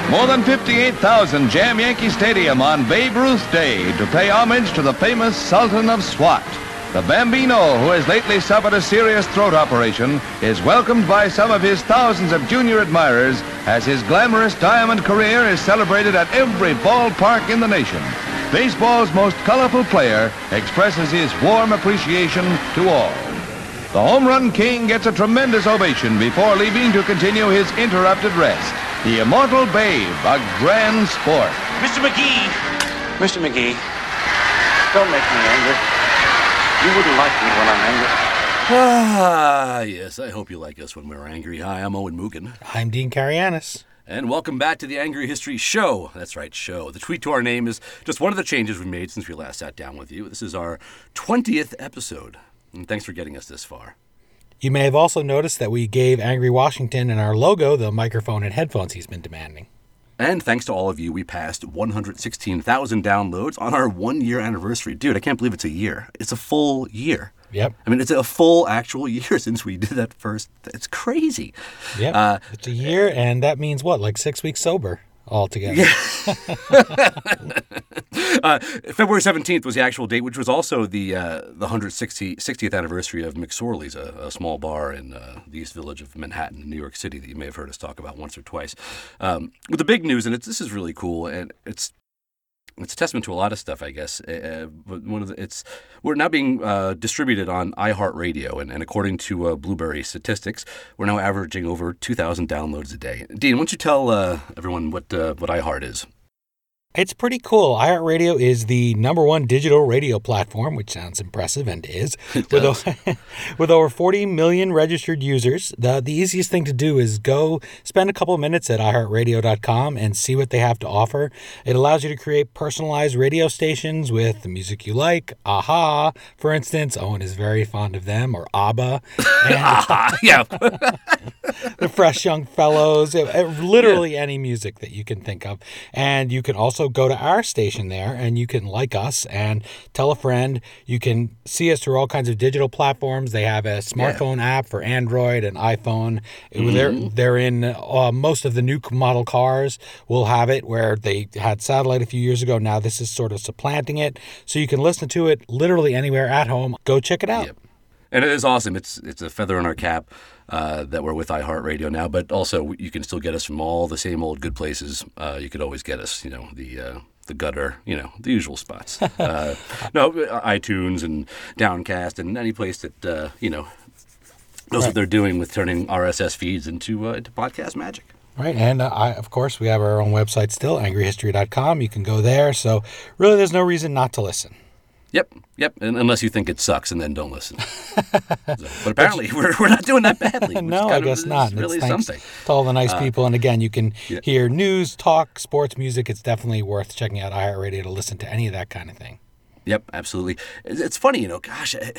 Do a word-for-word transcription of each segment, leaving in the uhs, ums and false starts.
More than fifty-eight thousand jam Yankee Stadium on Babe Ruth Day to pay homage to the famous Sultan of Swat. The Bambino, who has lately suffered a serious throat operation, is welcomed by some of his thousands of junior admirers as his glamorous diamond career is celebrated at every ballpark in the nation. Baseball's most colorful player expresses his warm appreciation to all. The home run king gets a tremendous ovation before leaving to continue his interrupted rest. The immortal Babe, a grand sport. Mister McGee. Mister McGee, don't make me angry. You wouldn't like me when I'm angry. Ah, yes, I hope you like us when we're angry. Hi, I'm Owen Mookin. I'm Dean Carianis. And welcome back to the Angry History Show. That's right, show. The tweet to our name is just one of the changes we made since we last sat down with you. This is our twentieth episode. And thanks for getting us this far. You may have also noticed that we gave Angry Washington and our logo the microphone and headphones he's been demanding. And thanks to all of you, we passed one hundred sixteen thousand downloads on our one-year anniversary. Dude, I can't believe it's a year. It's a full year. Yep. I mean, it's a full actual year since we did that first. It's crazy. Yep. Uh, it's a year, and that means what, like six weeks sober altogether? Yeah. uh, February seventeenth was the actual date, which was also the uh, the one hundred sixtieth anniversary of McSorley's, a, a small bar in uh, the East Village of Manhattan, in New York City, that you may have heard us talk about once or twice. Um, with the big news, and it's, this is really cool, and it's it's a testament to a lot of stuff, I guess. Uh, but one of the, it's we're now being uh, distributed on iHeartRadio, and, and according to uh, Blueberry statistics, we're now averaging over two thousand downloads a day. Dean, why don't you tell uh, everyone what uh, what iHeart is? It's pretty cool. iHeartRadio is the number one digital radio platform, which sounds impressive and is. It with, does. o- with over forty million registered users, the, the easiest thing to do is go spend a couple of minutes at i heart radio dot com and see what they have to offer. It allows you to create personalized radio stations with the music you like. Aha, for instance. Owen is very fond of them, or ABBA. And Aha, yeah. the Fresh Young Fellows, literally yeah. any music that you can think of. And you can also go to our station there, and you can like us and tell a friend. You can see us through all kinds of digital platforms. They have a smartphone yeah. app for Android and iPhone. Mm-hmm. They're, they're in uh, most of the new model cars will have it, where they had satellite a few years ago. Now this is sort of supplanting it. So you can listen to it literally anywhere at home. Go check it out. Yep. And it is awesome. It's it's a feather in our cap uh, that we're with iHeartRadio now, but also you can still get us from all the same old good places. Uh, you could always get us, you know, the uh, the gutter, you know, the usual spots. Uh, no, iTunes and Downcast and any place that, uh, you know, knows right. what they're doing with turning R S S feeds into, uh, into podcast magic. Right, and uh, I, of course, we have our own website still, angry history dot com. You can go there, so really there's no reason not to listen. Yep, yep, and unless you think it sucks, and then don't listen. So, but apparently, we're we're not doing that badly. No, I guess of, not. Really, it's thanks something to all the nice uh, people, and again, you can yeah. hear news, talk, sports, music. It's definitely worth checking out iHeartRadio to listen to any of that kind of thing. Yep, absolutely. It's, it's funny, you know. Gosh, I,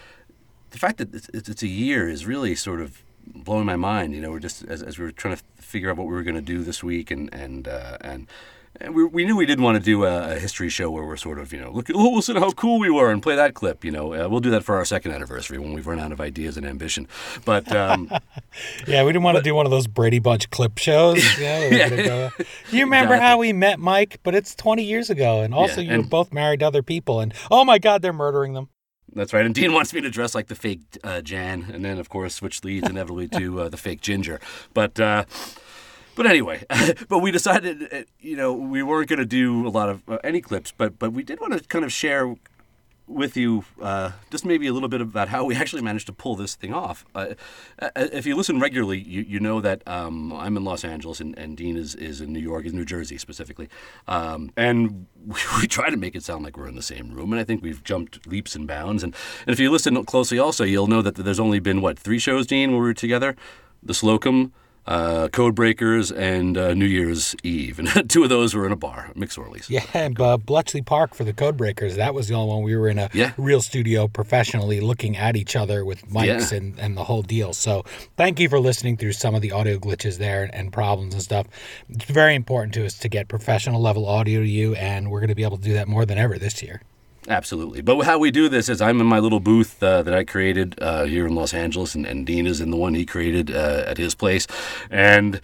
the fact that it's, it's a year is really sort of blowing my mind. You know, we're just as, as we were trying to figure out what we were going to do this week, and and uh, and. And we, we knew we didn't want to do a, a history show where we're sort of, you know, look, oh, listen how cool we were and play that clip. You know, uh, we'll do that for our second anniversary when we've run out of ideas and ambition. But um, yeah, we didn't want but, to do one of those Brady Bunch clip shows. Yeah, yeah. Go, you remember exactly. how we met Mike? But it's twenty years ago, and also yeah, and, you were both married to other people, and oh my God, they're murdering them. That's right. And Dean wants me to dress like the fake uh, Jan, and then of course switch leads inevitably to uh, the fake Ginger. But. Uh, But anyway, but we decided, you know, we weren't going to do a lot of uh, any clips, but but we did want to kind of share with you uh, just maybe a little bit about how we actually managed to pull this thing off. Uh, if you listen regularly, you, you know that um, I'm in Los Angeles and, and Dean is, is in New York, is New Jersey specifically. Um, and we, we try to make it sound like we're in the same room, and I think we've jumped leaps and bounds. And, and if you listen closely also, you'll know that there's only been, what, three shows, Dean, where we were together? The Slocum, Uh, Code Breakers, and uh, New Year's Eve. And two of those were in a bar, McSorley's. Yeah, and uh, Bletchley Park for the Code Breakers. That was the only one we were in a yeah. real studio professionally looking at each other with mics yeah. and, and the whole deal. So thank you for listening through some of the audio glitches there and, and problems and stuff. It's very important to us to get professional level audio to you, and we're going to be able to do that more than ever this year. Absolutely. But how we do this is I'm in my little booth uh, that I created uh, here in Los Angeles, and, and Dean is in the one he created uh, at his place. And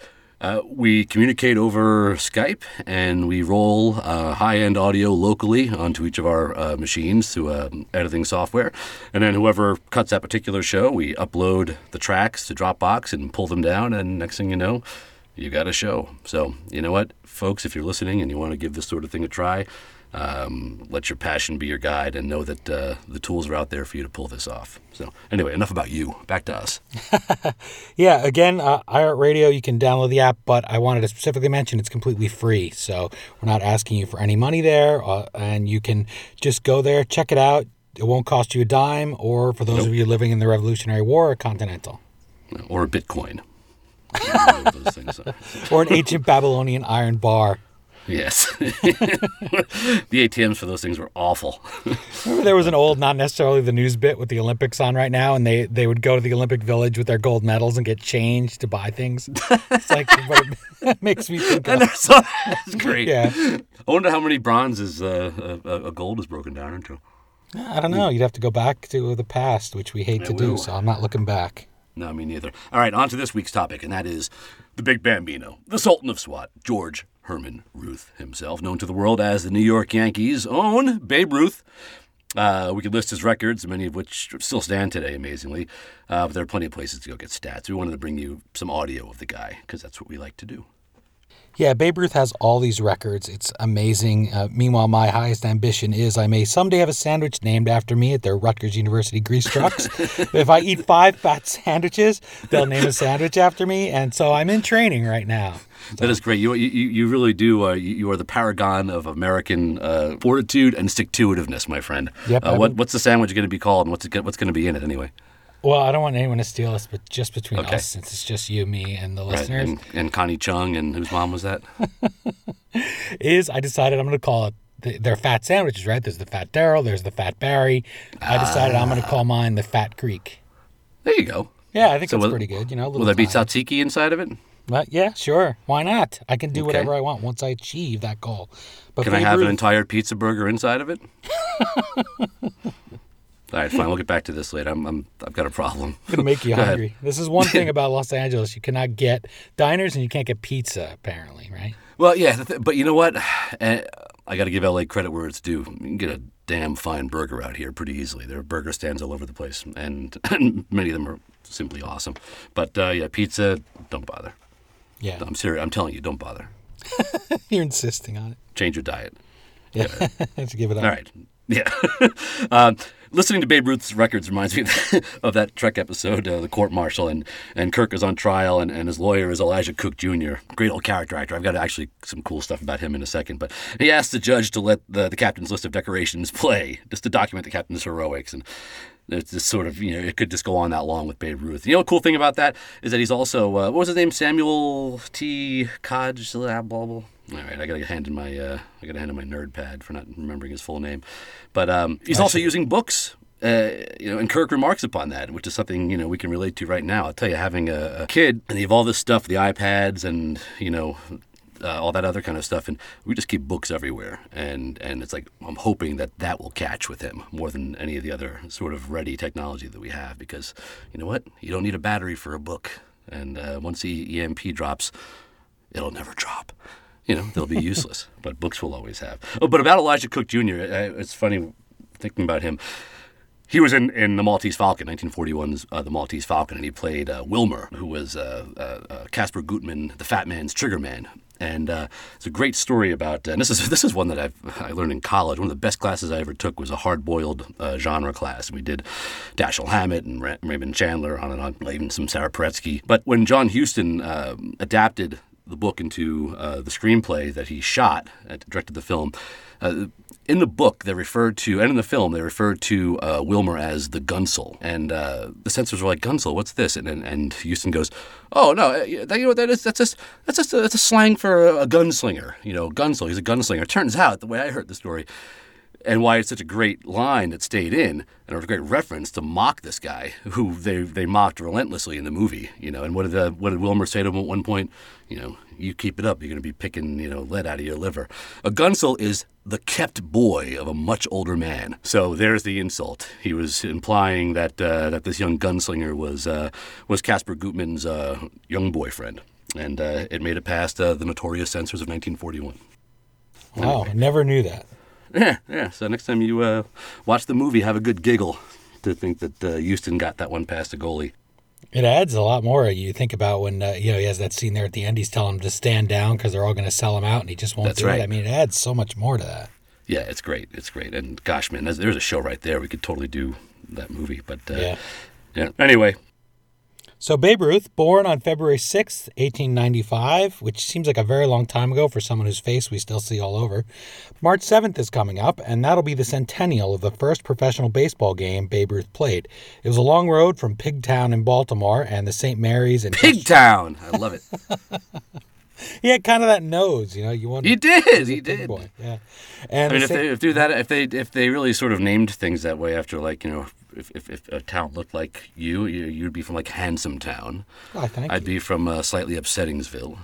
Uh, we communicate over Skype, and we roll uh, high-end audio locally onto each of our uh, machines through uh, editing software. And then whoever cuts that particular show, we upload the tracks to Dropbox and pull them down, and next thing you know, you got a show. So, you know what, folks, if you're listening and you want to give this sort of thing a try, um, let your passion be your guide and know that uh, the tools are out there for you to pull this off. So, anyway, enough about you. Back to us. Yeah, again, uh, iHeartRadio, you can download the app, but I wanted to specifically mention it's completely free. So, we're not asking you for any money there, uh, and you can just go there, check it out. It won't cost you a dime, or for those Nope. of you living in the Revolutionary War, a Continental. Or a Bitcoin. I don't know what those things are. Or an ancient Babylonian iron bar. Yes. The A T Ms for those things were awful. Remember there was an old, not necessarily the news bit with the Olympics on right now, and they, they would go to the Olympic Village with their gold medals and get changed to buy things. It's like, but it makes me think I of, never saw that. It's great. yeah. I wonder how many bronzes uh, a, a gold is broken down into. I don't know. You'd have to go back to the past, which we hate I to do, will. so I'm not looking back. No, me neither. All right, on to this week's topic, and that is the Big Bambino, the Sultan of SWAT, George Herman Ruth himself, known to the world as the New York Yankees' own Babe Ruth. Uh, we could list his records, many of which still stand today, amazingly. Uh, but there are plenty of places to go get stats. We wanted to bring you some audio of the guy, because that's what we like to do. Yeah, Babe Ruth has all these records. It's amazing. Uh, meanwhile, my highest ambition is I may someday have a sandwich named after me at their Rutgers University grease trucks. If I eat five fat sandwiches, they'll name a sandwich after me. And so I'm in training right now. That is great. You you, you really do. Uh, you, you are the paragon of American uh, fortitude and stick-to-itiveness, my friend. Yep, Uh, what, what's the sandwich going to be called, and what's it, what's going to be in it anyway? Well, I don't want anyone to steal us, but just between Okay. us, since it's just you, me, and the Right, listeners, and, and Connie Chung, and whose mom was that? is I decided I'm going to call it, the, they're fat sandwiches, right? There's the Fat Daryl, there's the Fat Barry. I decided I'm going to call mine the Fat Creek. There you go. Yeah, I think So that's will- pretty good. You know, a little Will there be time. tzatziki inside of it? But yeah, sure. Why not? I can do Okay. whatever I want once I achieve that goal. But Can I Babe have an Ruth- entire pizza burger inside of it? All right, fine. We'll get back to this later. I'm, I'm I've got a problem. Gonna make you Go ahead. hungry. This is one thing about Los Angeles: you cannot get diners and you can't get pizza. Apparently, right? Well, yeah, the th- but you know what? Uh, I got to give L A credit where it's due. You can get a damn fine burger out here pretty easily. There are burger stands all over the place, and, and many of them are simply awesome. But uh, yeah, pizza, don't bother. Yeah, I'm serious. I'm telling you, don't bother. you're insisting on it. Change your diet. Yeah, let's give it up. All right. Yeah. um, listening to Babe Ruth's records reminds me of that Trek episode, uh, The Court Martial, and, and Kirk is on trial, and, and his lawyer is Elijah Cook Junior Great old character actor. I've got actually some cool stuff about him in a second. But he asked the judge to let the, the captain's list of decorations play, just to document the captain's heroics. And it's just sort of, you know, it could just go on that long with Babe Ruth. You know, the cool thing about that is that he's also, uh, what was his name? Samuel T. Codge, blah, blah, blah. All right, I gotta hand in my uh, I gotta hand in my nerd pad for not remembering his full name, but um, he's also using books. Uh, you know, and Kirk remarks upon that, which is something, you know, we can relate to right now. I'll tell you, having a, a kid and they have all this stuff, the iPads and you know, uh, all that other kind of stuff, and we just keep books everywhere, and and it's like I'm hoping that that will catch with him more than any of the other sort of ready technology that we have, because you know what, you don't need a battery for a book, and uh, once the E M P drops, it'll never drop. You know, they'll be useless, but books will always have. Oh, but about Elijah Cook Junior, uh, it's funny thinking about him. He was in, in The Maltese Falcon, nineteen forty-one's uh, The Maltese Falcon, and he played uh, Wilmer, who was uh, uh, uh, Casper Gutman, the fat man's trigger man. And uh, it's a great story about, uh, and this is this is one that I've, I learned in college. One of the best classes I ever took was a hard-boiled uh, genre class. We did Dashiell Hammett and Ra- Raymond Chandler, on and on, even some Sarah Paretsky. But when John Huston uh, adapted the book into uh, the screenplay that he shot, uh, directed the film, uh, in the book they referred to, and in the film they referred to uh, Wilmer as the Gunsel, and uh, the censors were like, "Gunsel, what's this?" And and, and Houston goes, "Oh no, uh, that, you know what that is? That's just that's just a, that's a slang for a, a gunslinger. You know, Gunsel. He's a gunslinger." It turns out, the way I heard the story, and why it's such a great line that stayed in, and it was a great reference to mock this guy who they they mocked relentlessly in the movie. You know, and what did uh, what did Wilmer say to him at one point? You know, you keep it up, you're going to be picking, you know, lead out of your liver. A gunsel is the kept boy of a much older man. So there's the insult. He was implying that uh, that this young gunslinger was uh, was Casper Gutman's uh, young boyfriend. and uh, it made it past uh, the notorious censors of nineteen forty-one. Wow, I never knew that. Yeah, yeah. So next time you uh, watch the movie, have a good giggle to think that uh, Houston got that one past the goalie. It adds a lot more. You think about when uh, you know he has that scene there at the end. He's telling him to stand down because they're all going to sell him out, and he just won't That's do right. it. I mean, it adds so much more to that. Yeah, it's great. It's great. And gosh, man, there's, there's a show right there. We could totally do that movie. But uh, Yeah. yeah. Anyway, So Babe Ruth, born on February sixth, eighteen ninety-five, which seems like a very long time ago for someone whose face we still see all over. March seventh is coming up, and that'll be the centennial of the first professional baseball game Babe Ruth played. It was a long road from Pigtown in Baltimore and the Saint Mary's in Pigtown. I love it. He had kind of that nose, you know. You want He did. He did. boy, yeah. And I mean, the if Saint- they if do that, if they if they really sort of named things that way after, like, you know, if if, if a town looked like you, you you'd be from like Handsome Town. oh, thank I'd you. be from uh, slightly Upsettingsville.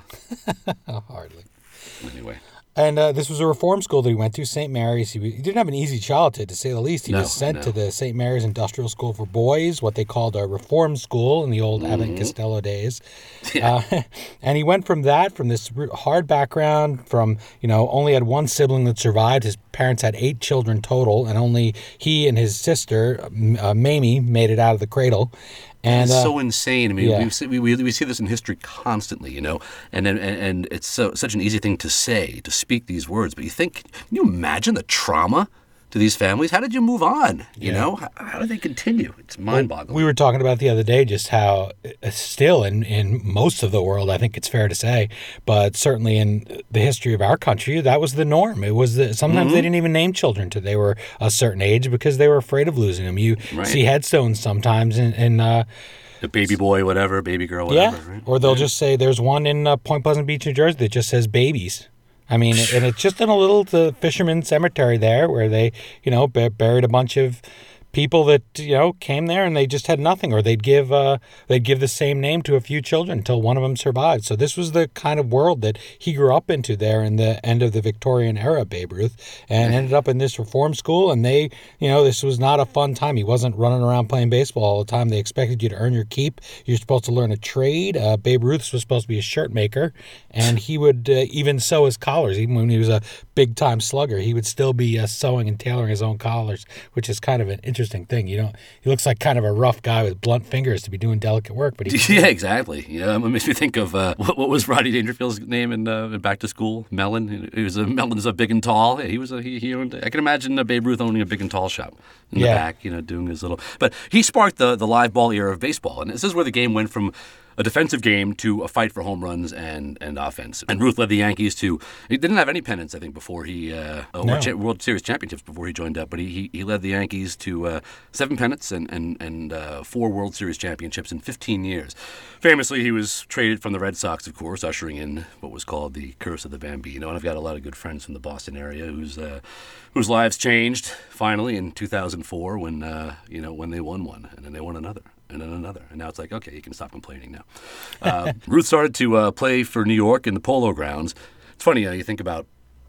Oh, hardly. Anyway. And uh, this was a reform school that he went to, Saint Mary's. He, he didn't have an easy childhood, to say the least. He No, was sent no. to the Saint Mary's Industrial School for Boys, what they called a reform school in the old Mm-hmm. Abbott and Costello days. Uh, and he went from that, from this r- hard background, from, you know, only had one sibling that survived. His parents had eight children total, and only he and his sister, uh, Mamie, made it out of the cradle. And It's uh, so insane. I mean, yeah. we, see, we we we see this in history constantly, you know, and then and, and it's so such an easy thing to say, to speak these words. But you think, can you imagine the trauma to these families? How did you move on? You know, how, how did they continue? It's mind-boggling. we were talking about the other day just how uh, still in, in most of the world, I think it's fair to say, but certainly in the history of our country, that was the norm. It was the, sometimes Mm-hmm. they didn't even name children till they were a certain age because they were afraid of losing them. You Right. see headstones sometimes in, in uh, The baby boy, whatever, baby girl, yeah, whatever. Right? or they'll just say there's one in uh, Point Pleasant Beach, New Jersey that just says babies. I mean, and it's just in a little the fisherman cemetery there where they, you know, b- buried a bunch of people that, you know, came there and they just had nothing, or they'd give uh, they'd give the same name to a few children until one of them survived. So this was the kind of world that he grew up into there in the end of the Victorian era, Babe Ruth, and ended up in this reform school. And they, you know, this was not a fun time. He wasn't running around playing baseball all the time. They expected you to earn your keep. You're supposed to learn a trade. Uh, Babe Ruth was supposed to be a shirt maker, and he would uh, even sew his collars. Even when he was a big time slugger, he would still be uh, sewing and tailoring his own collars, which is kind of an interesting thing. You know, he looks like kind of a rough guy with blunt fingers to be doing delicate work, but he Yeah, exactly. Yeah, it makes me think of uh, what, what was Rodney Dangerfield's name in, uh, in Back to School? Melon. He was a Melon's a big and tall. He was a he. he owned, I can imagine uh, Babe Ruth owning a big and tall shop in Yeah. the back, you know, doing his little. But he sparked the the live ball era of baseball, and this is where the game went from a defensive game to a fight for home runs and, and offense. And Ruth led the Yankees to, he didn't have any pennants, I think, before he, uh, or No. cha- World Series championships before he joined up, but he, he, he led the Yankees to uh, seven pennants and, and, and uh, four World Series championships in fifteen years. Famously, he was traded from the Red Sox, of course, ushering in what was called the Curse of the Bambino. And I've got a lot of good friends from the Boston area whose uh, whose lives changed finally in two thousand four when, uh, you know, when they won one, and then they won another. And then another. And now it's like, okay, you can stop complaining now. Uh, Ruth started to uh, play for New York in the Polo Grounds. It's funny, uh, you think about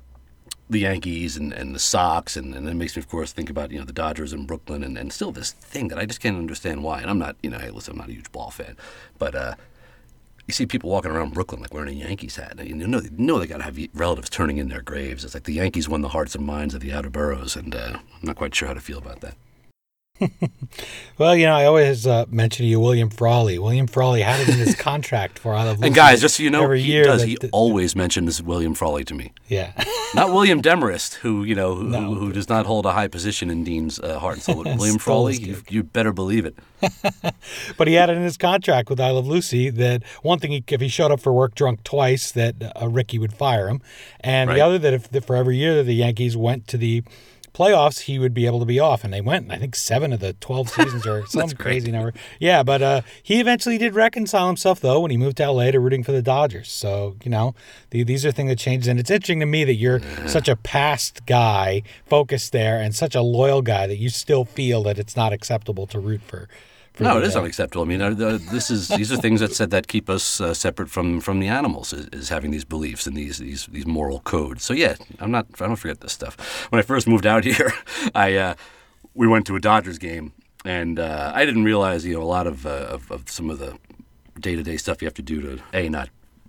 the Yankees and, and the Sox, and, and it makes me, of course, think about, you know, the Dodgers in Brooklyn, and, and still this thing that I just can't understand why. And I'm not, you know, hey, listen, I'm not a huge ball fan, but uh, you see people walking around Brooklyn like wearing a Yankees hat. And you know, you know they got to have relatives turning in their graves. It's like the Yankees won the hearts and minds of the outer boroughs, and uh, I'm not quite sure how to feel about that. Well, you know, I always uh, mention to you William Frawley. William Frawley had it in his contract for I Love Lucy. And guys, just so you know, every he year does. that- He that- always mentions William Frawley to me. yeah. Not William Demarest, who you know, who, No. who does not hold a high position in Dean's uh, heart and soul. But William Stole Frawley, his you, gig. you better believe it. But he had it in his contract with I Love Lucy that one thing, he, if he showed up for work drunk twice, that uh, Ricky would fire him. And Right. the other, that if that for every year that the Yankees went to the playoffs, he would be able to be off. And they went, I think, seven of the twelve seasons or some That's great. crazy number. Yeah, but uh, he eventually did reconcile himself, though, when he moved to L A to rooting for the Dodgers. So, you know, the, these are things that changed. And it's interesting to me that you're such a past guy focused there and such a loyal guy that you still feel that it's not acceptable to root for. for No, the, it is uh, unacceptable. I mean, uh, the, this is these are things that said that keep us uh, separate from, from the animals is, is having these beliefs and these, these these moral codes. So yeah, I'm not. I don't forget this stuff. When I first moved out here, I uh, we went to a Dodgers game, and uh, I didn't realize, you know, a lot of, uh, of of some of the day to day stuff you have to do to a not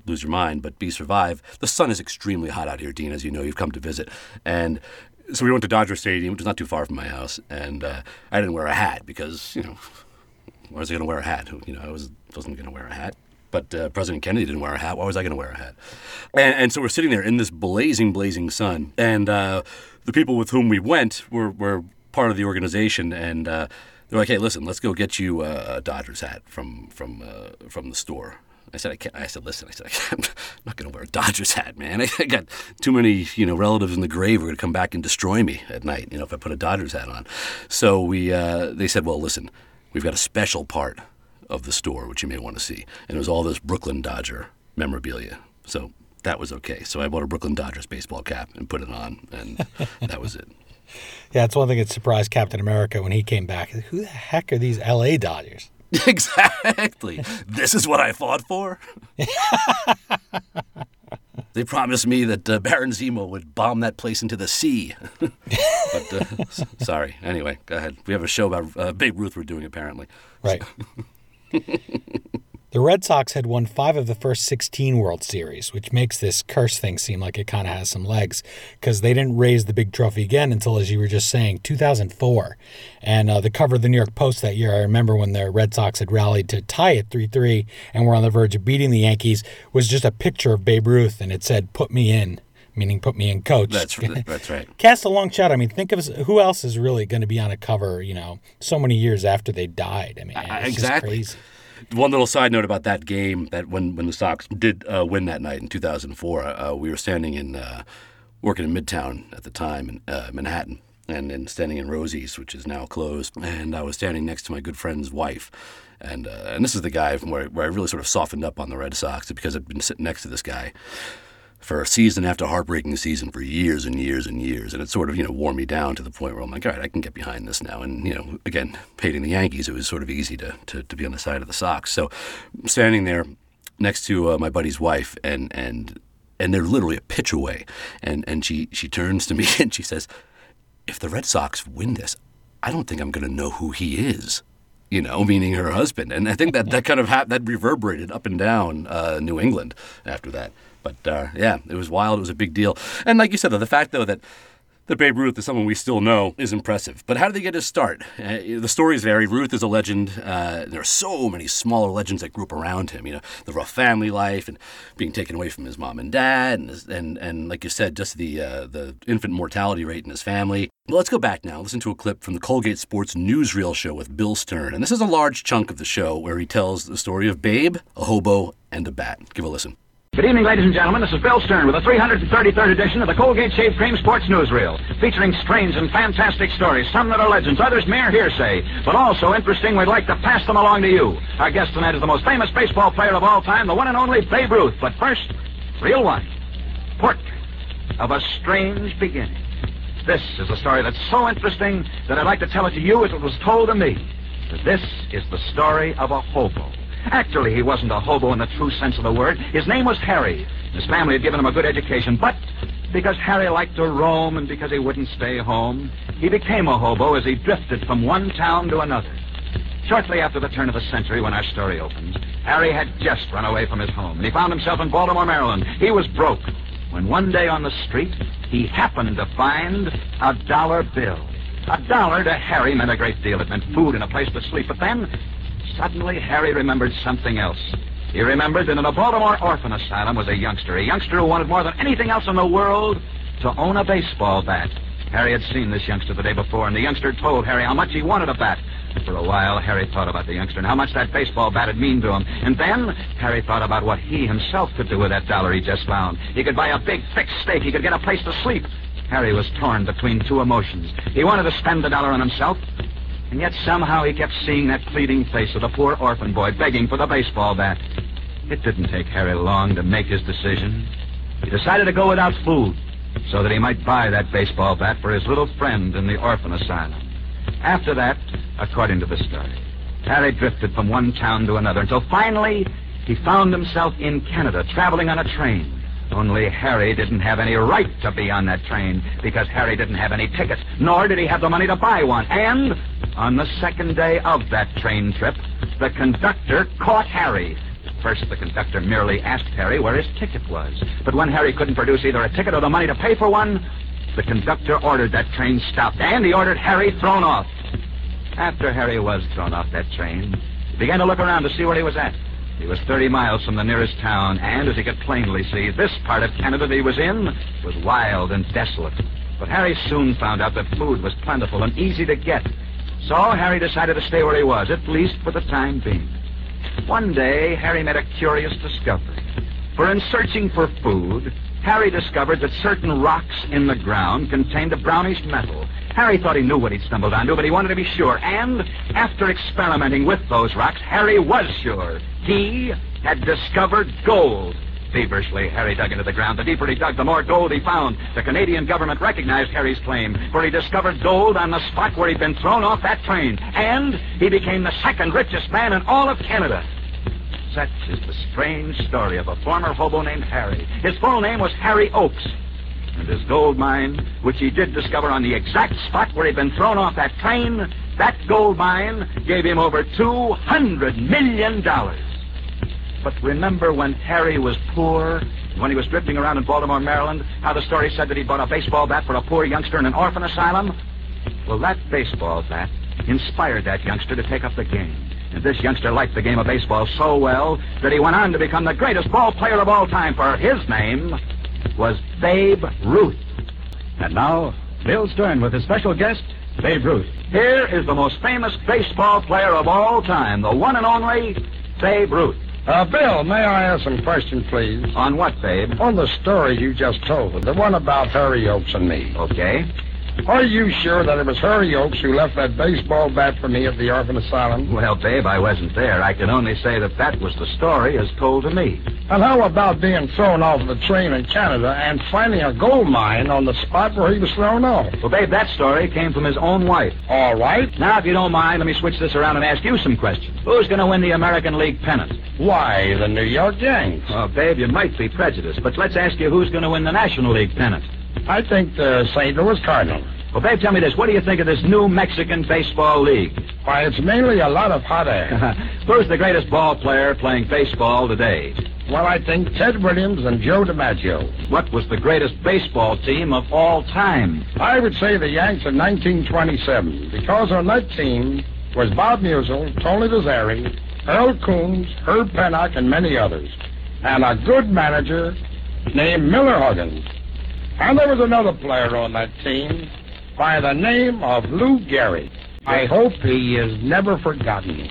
lose your mind, but B, survive. The sun is extremely hot out here, Dean, as you know. You've come to visit. And so we went to Dodger Stadium, which is not too far from my house, and uh, I didn't wear a hat because, you know, why was I going to wear a hat? You know, I was, wasn't going to wear a hat. But uh, President Kennedy didn't wear a hat. Why was I going to wear a hat? And, and so we're sitting there in this blazing, blazing sun. And uh, the people with whom we went were, were part of the organization, and uh, they're like, "Hey, listen, let's go get you a Dodgers hat from from uh, from the store." I said, I, can't. I said, listen, I said, I can't, I'm not going to wear a Dodgers hat, man. I, I got too many, you know, relatives in the grave who are going to come back and destroy me at night, you know, if I put a Dodgers hat on. So we, uh, they said, well, listen, we've got a special part of the store, which you may want to see. And it was all this Brooklyn Dodger memorabilia. So that was okay. So I bought a Brooklyn Dodgers baseball cap and put it on, and that was it. Yeah, it's one thing that surprised Captain America when he came back. Who the heck are these L A Dodgers? Exactly. This is what I fought for? They promised me that uh, Baron Zemo would bomb that place into the sea. But, uh, s- sorry. Anyway, go ahead. We have a show about uh, Babe Ruth we're doing, apparently. Right. The Red Sox had won five of the first sixteen World Series, which makes this curse thing seem like it kind of has some legs, because they didn't raise the big trophy again until, as you were just saying, two thousand four. And uh, the cover of the New York Post that year, I remember when the Red Sox had rallied to tie it three three and were on the verge of beating the Yankees, was just a picture of Babe Ruth, and it said, "Put me in," meaning put me in, coach. That's, that's right. Cast a long shot. I mean, think of who else is really going to be on a cover, you know, so many years after they died. I mean, it's I, exactly. just crazy. One little side note about that game, that when, when the Sox did uh, win that night in two thousand four, uh, we were standing in, uh, working in Midtown at the time in uh, Manhattan, and, and standing in Rosie's, which is now closed, and I was standing next to my good friend's wife. And uh, and this is the guy from where, where I really sort of softened up on the Red Sox, because I've been sitting next to this guy for a season after heartbreaking season for years and years and years. And it sort of, you know, wore me down to the point where I'm like, all right, I can get behind this now. And, you know, again, hating the Yankees, it was sort of easy to, to, to be on the side of the Sox. So I'm standing there next to uh, my buddy's wife, and, and, and they're literally a pitch away. And, and she, she turns to me and she says, if the Red Sox win this, I don't think I'm going to know who he is. You know, meaning her husband. And I think that, that kind of ha- that reverberated up and down uh, New England after that. But, uh, yeah, it was wild. It was a big deal. And like you said, though, the fact, though, that that Babe Ruth is someone we still know is impressive. But how did they get his start? Uh, the stories vary. Ruth is a legend. Uh, there are so many smaller legends that grew up around him. You know, the rough family life and being taken away from his mom and dad. And, his, and, and like you said, just the, uh, the infant mortality rate in his family. Well, let's go back now. Listen to a clip from the Colgate Sports Newsreel show with Bill Stern. And this is a large chunk of the show where he tells the story of Babe, a hobo, and a bat. Give a listen. Good evening, ladies and gentlemen. This is Bill Stern with the three hundred thirty-third edition of the Colgate Shave Cream Sports Newsreel, featuring strange and fantastic stories, some that are legends, others mere hearsay, but also interesting. We'd like to pass them along to you. Our guest tonight is the most famous baseball player of all time, the one and only Babe Ruth. But first, reel one, Portrait of a Strange Beginning. This is a story that's so interesting that I'd like to tell it to you as it was told to me. That this is the story of a hobo. Actually, he wasn't a hobo in the true sense of the word. His name was Harry. His family had given him a good education, but because Harry liked to roam and because he wouldn't stay home, he became a hobo as he drifted from one town to another. Shortly after the turn of the century, when our story opens, Harry had just run away from his home, and he found himself in Baltimore, Maryland. He was broke when one day on the street, he happened to find a dollar bill. A dollar to Harry meant a great deal. It meant food and a place to sleep. But then, suddenly, Harry remembered something else. He remembered that in a Baltimore orphan asylum was a youngster, a youngster who wanted more than anything else in the world to own a baseball bat. Harry had seen this youngster the day before, and the youngster told Harry how much he wanted a bat. For a while, Harry thought about the youngster and how much that baseball bat would mean to him. And then, Harry thought about what he himself could do with that dollar he just found. He could buy a big, thick steak. He could get a place to sleep. Harry was torn between two emotions. He wanted to spend the dollar on himself, and yet somehow he kept seeing that pleading face of the poor orphan boy begging for the baseball bat. It didn't take Harry long to make his decision. He decided to go without food so that he might buy that baseball bat for his little friend in the orphan asylum. After that, according to the story, Harry drifted from one town to another until finally he found himself in Canada traveling on a train. Only Harry didn't have any right to be on that train because Harry didn't have any tickets, nor did he have the money to buy one. And on the second day of that train trip, the conductor caught Harry first, the conductor merely asked Harry where his ticket was. But when Harry couldn't produce either a ticket or the money to pay for one, the conductor ordered that train stopped, and he ordered Harry thrown off. After Harry was thrown off that train, he began to look around to see where he was at. He was thirty miles from the nearest town, and as he could plainly see, this part of Canada that he was in was wild and desolate. But Harry soon found out that food was plentiful and easy to get. So Harry decided to stay where he was, at least for the time being. One day, Harry made a curious discovery. For in searching for food, Harry discovered that certain rocks in the ground contained a brownish metal. Harry thought he knew what he'd stumbled onto, but he wanted to be sure. And after experimenting with those rocks, Harry was sure. He had discovered gold. Feverishly, Harry dug into the ground. The deeper he dug, the more gold he found. The Canadian government recognized Harry's claim, for he discovered gold on the spot where he'd been thrown off that train. And he became the second richest man in all of Canada. Such is the strange story of a former hobo named Harry. His full name was Harry Oakes. And his gold mine, which he did discover on the exact spot where he'd been thrown off that train, that gold mine gave him over two hundred million dollars. But remember when Harry was poor, when he was drifting around in Baltimore, Maryland, how the story said that he bought a baseball bat for a poor youngster in an orphan asylum? Well, that baseball bat inspired that youngster to take up the game. And this youngster liked the game of baseball so well that he went on to become the greatest ball player of all time, for his name was Babe Ruth. And now, Bill Stern with his special guest, Babe Ruth. Here is the most famous baseball player of all time, the one and only Babe Ruth. Uh, Bill, may I ask some questions, please? On what, Babe? On the story you just told, the one about Harry Oakes and me. Okay. Are you sure that it was Harry Oakes who left that baseball bat for me at the orphan asylum? Well, Babe, I wasn't there. I can only say that that was the story as told to me. And how about being thrown off the train in Canada and finding a gold mine on the spot where he was thrown off? Well, Babe, that story came from his own wife. All right. Now, if you don't mind, let me switch this around and ask you some questions. Who's going to win the American League pennant? Why, the New York Yankees. Well, Babe, you might be prejudiced, but let's ask you who's going to win the National League pennant. I think the Saint Louis Cardinals. Well, Babe, tell me this. What do you think of this new Mexican baseball league? Why, it's mainly a lot of hot air. Who's the greatest ball player playing baseball today? Well, I think Ted Williams and Joe DiMaggio. What was the greatest baseball team of all time? I would say the Yanks in nineteen twenty-seven, because on that team was Bob Musial, Tony Lazzari, Earl Coons, Herb Pennock, and many others. And a good manager named Miller Huggins. And there was another player on that team by the name of Lou Gehrig. I hope he is never forgotten.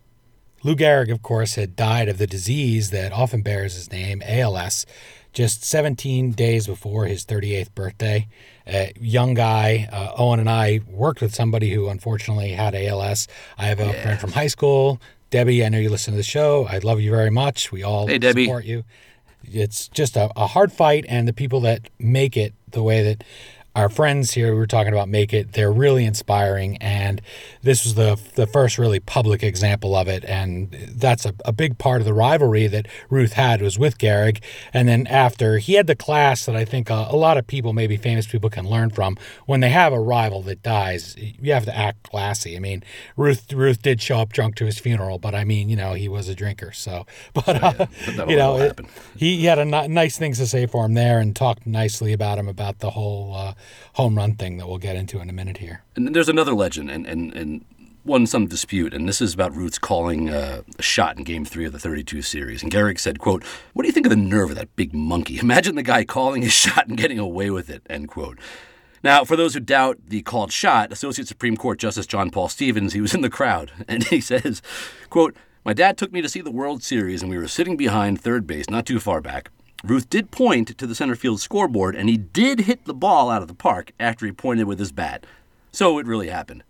Lou Gehrig, of course, had died of the disease that often bears his name, A L S, just seventeen days before his thirty-eighth birthday. A young guy, uh, Owen and I worked with somebody who unfortunately had A L S. I have a Yeah. friend from high school, Debbie. I know you listen to the show. I love you very much. We all Hey, Debbie. support you. It's just a, a hard fight, and the people that make it the way that our friends here we were talking about make it, they're really inspiring, and this was the the first really public example of it, and that's a, a big part of the rivalry that Ruth had was with Gehrig. And then after, he had the class that I think a, a lot of people, maybe famous people, can learn from. When they have a rival that dies, you have to act classy. I mean, Ruth Ruth did show up drunk to his funeral, but I mean, you know, he was a drinker, so. But, Oh, yeah. uh, That'll- you know, that'll it, happen. he, he had a n- nice things to say for him there and talked nicely about him about the whole uh, home run thing that we'll get into in a minute here. And then there's another legend, and, and, and one some dispute, and this is about Ruth's calling uh, a shot in Game three of the thirty-two series. And Gehrig said, quote, "What do you think of the nerve of that big monkey? Imagine the guy calling his shot and getting away with it," end quote. Now, for those who doubt the called shot, Associate Supreme Court Justice John Paul Stevens, he was in the crowd, and he says, quote, "My dad took me to see the World Series, and we were sitting behind third base, not too far back. Ruth did point to the center field scoreboard, and he did hit the ball out of the park after he pointed with his bat. So it really happened."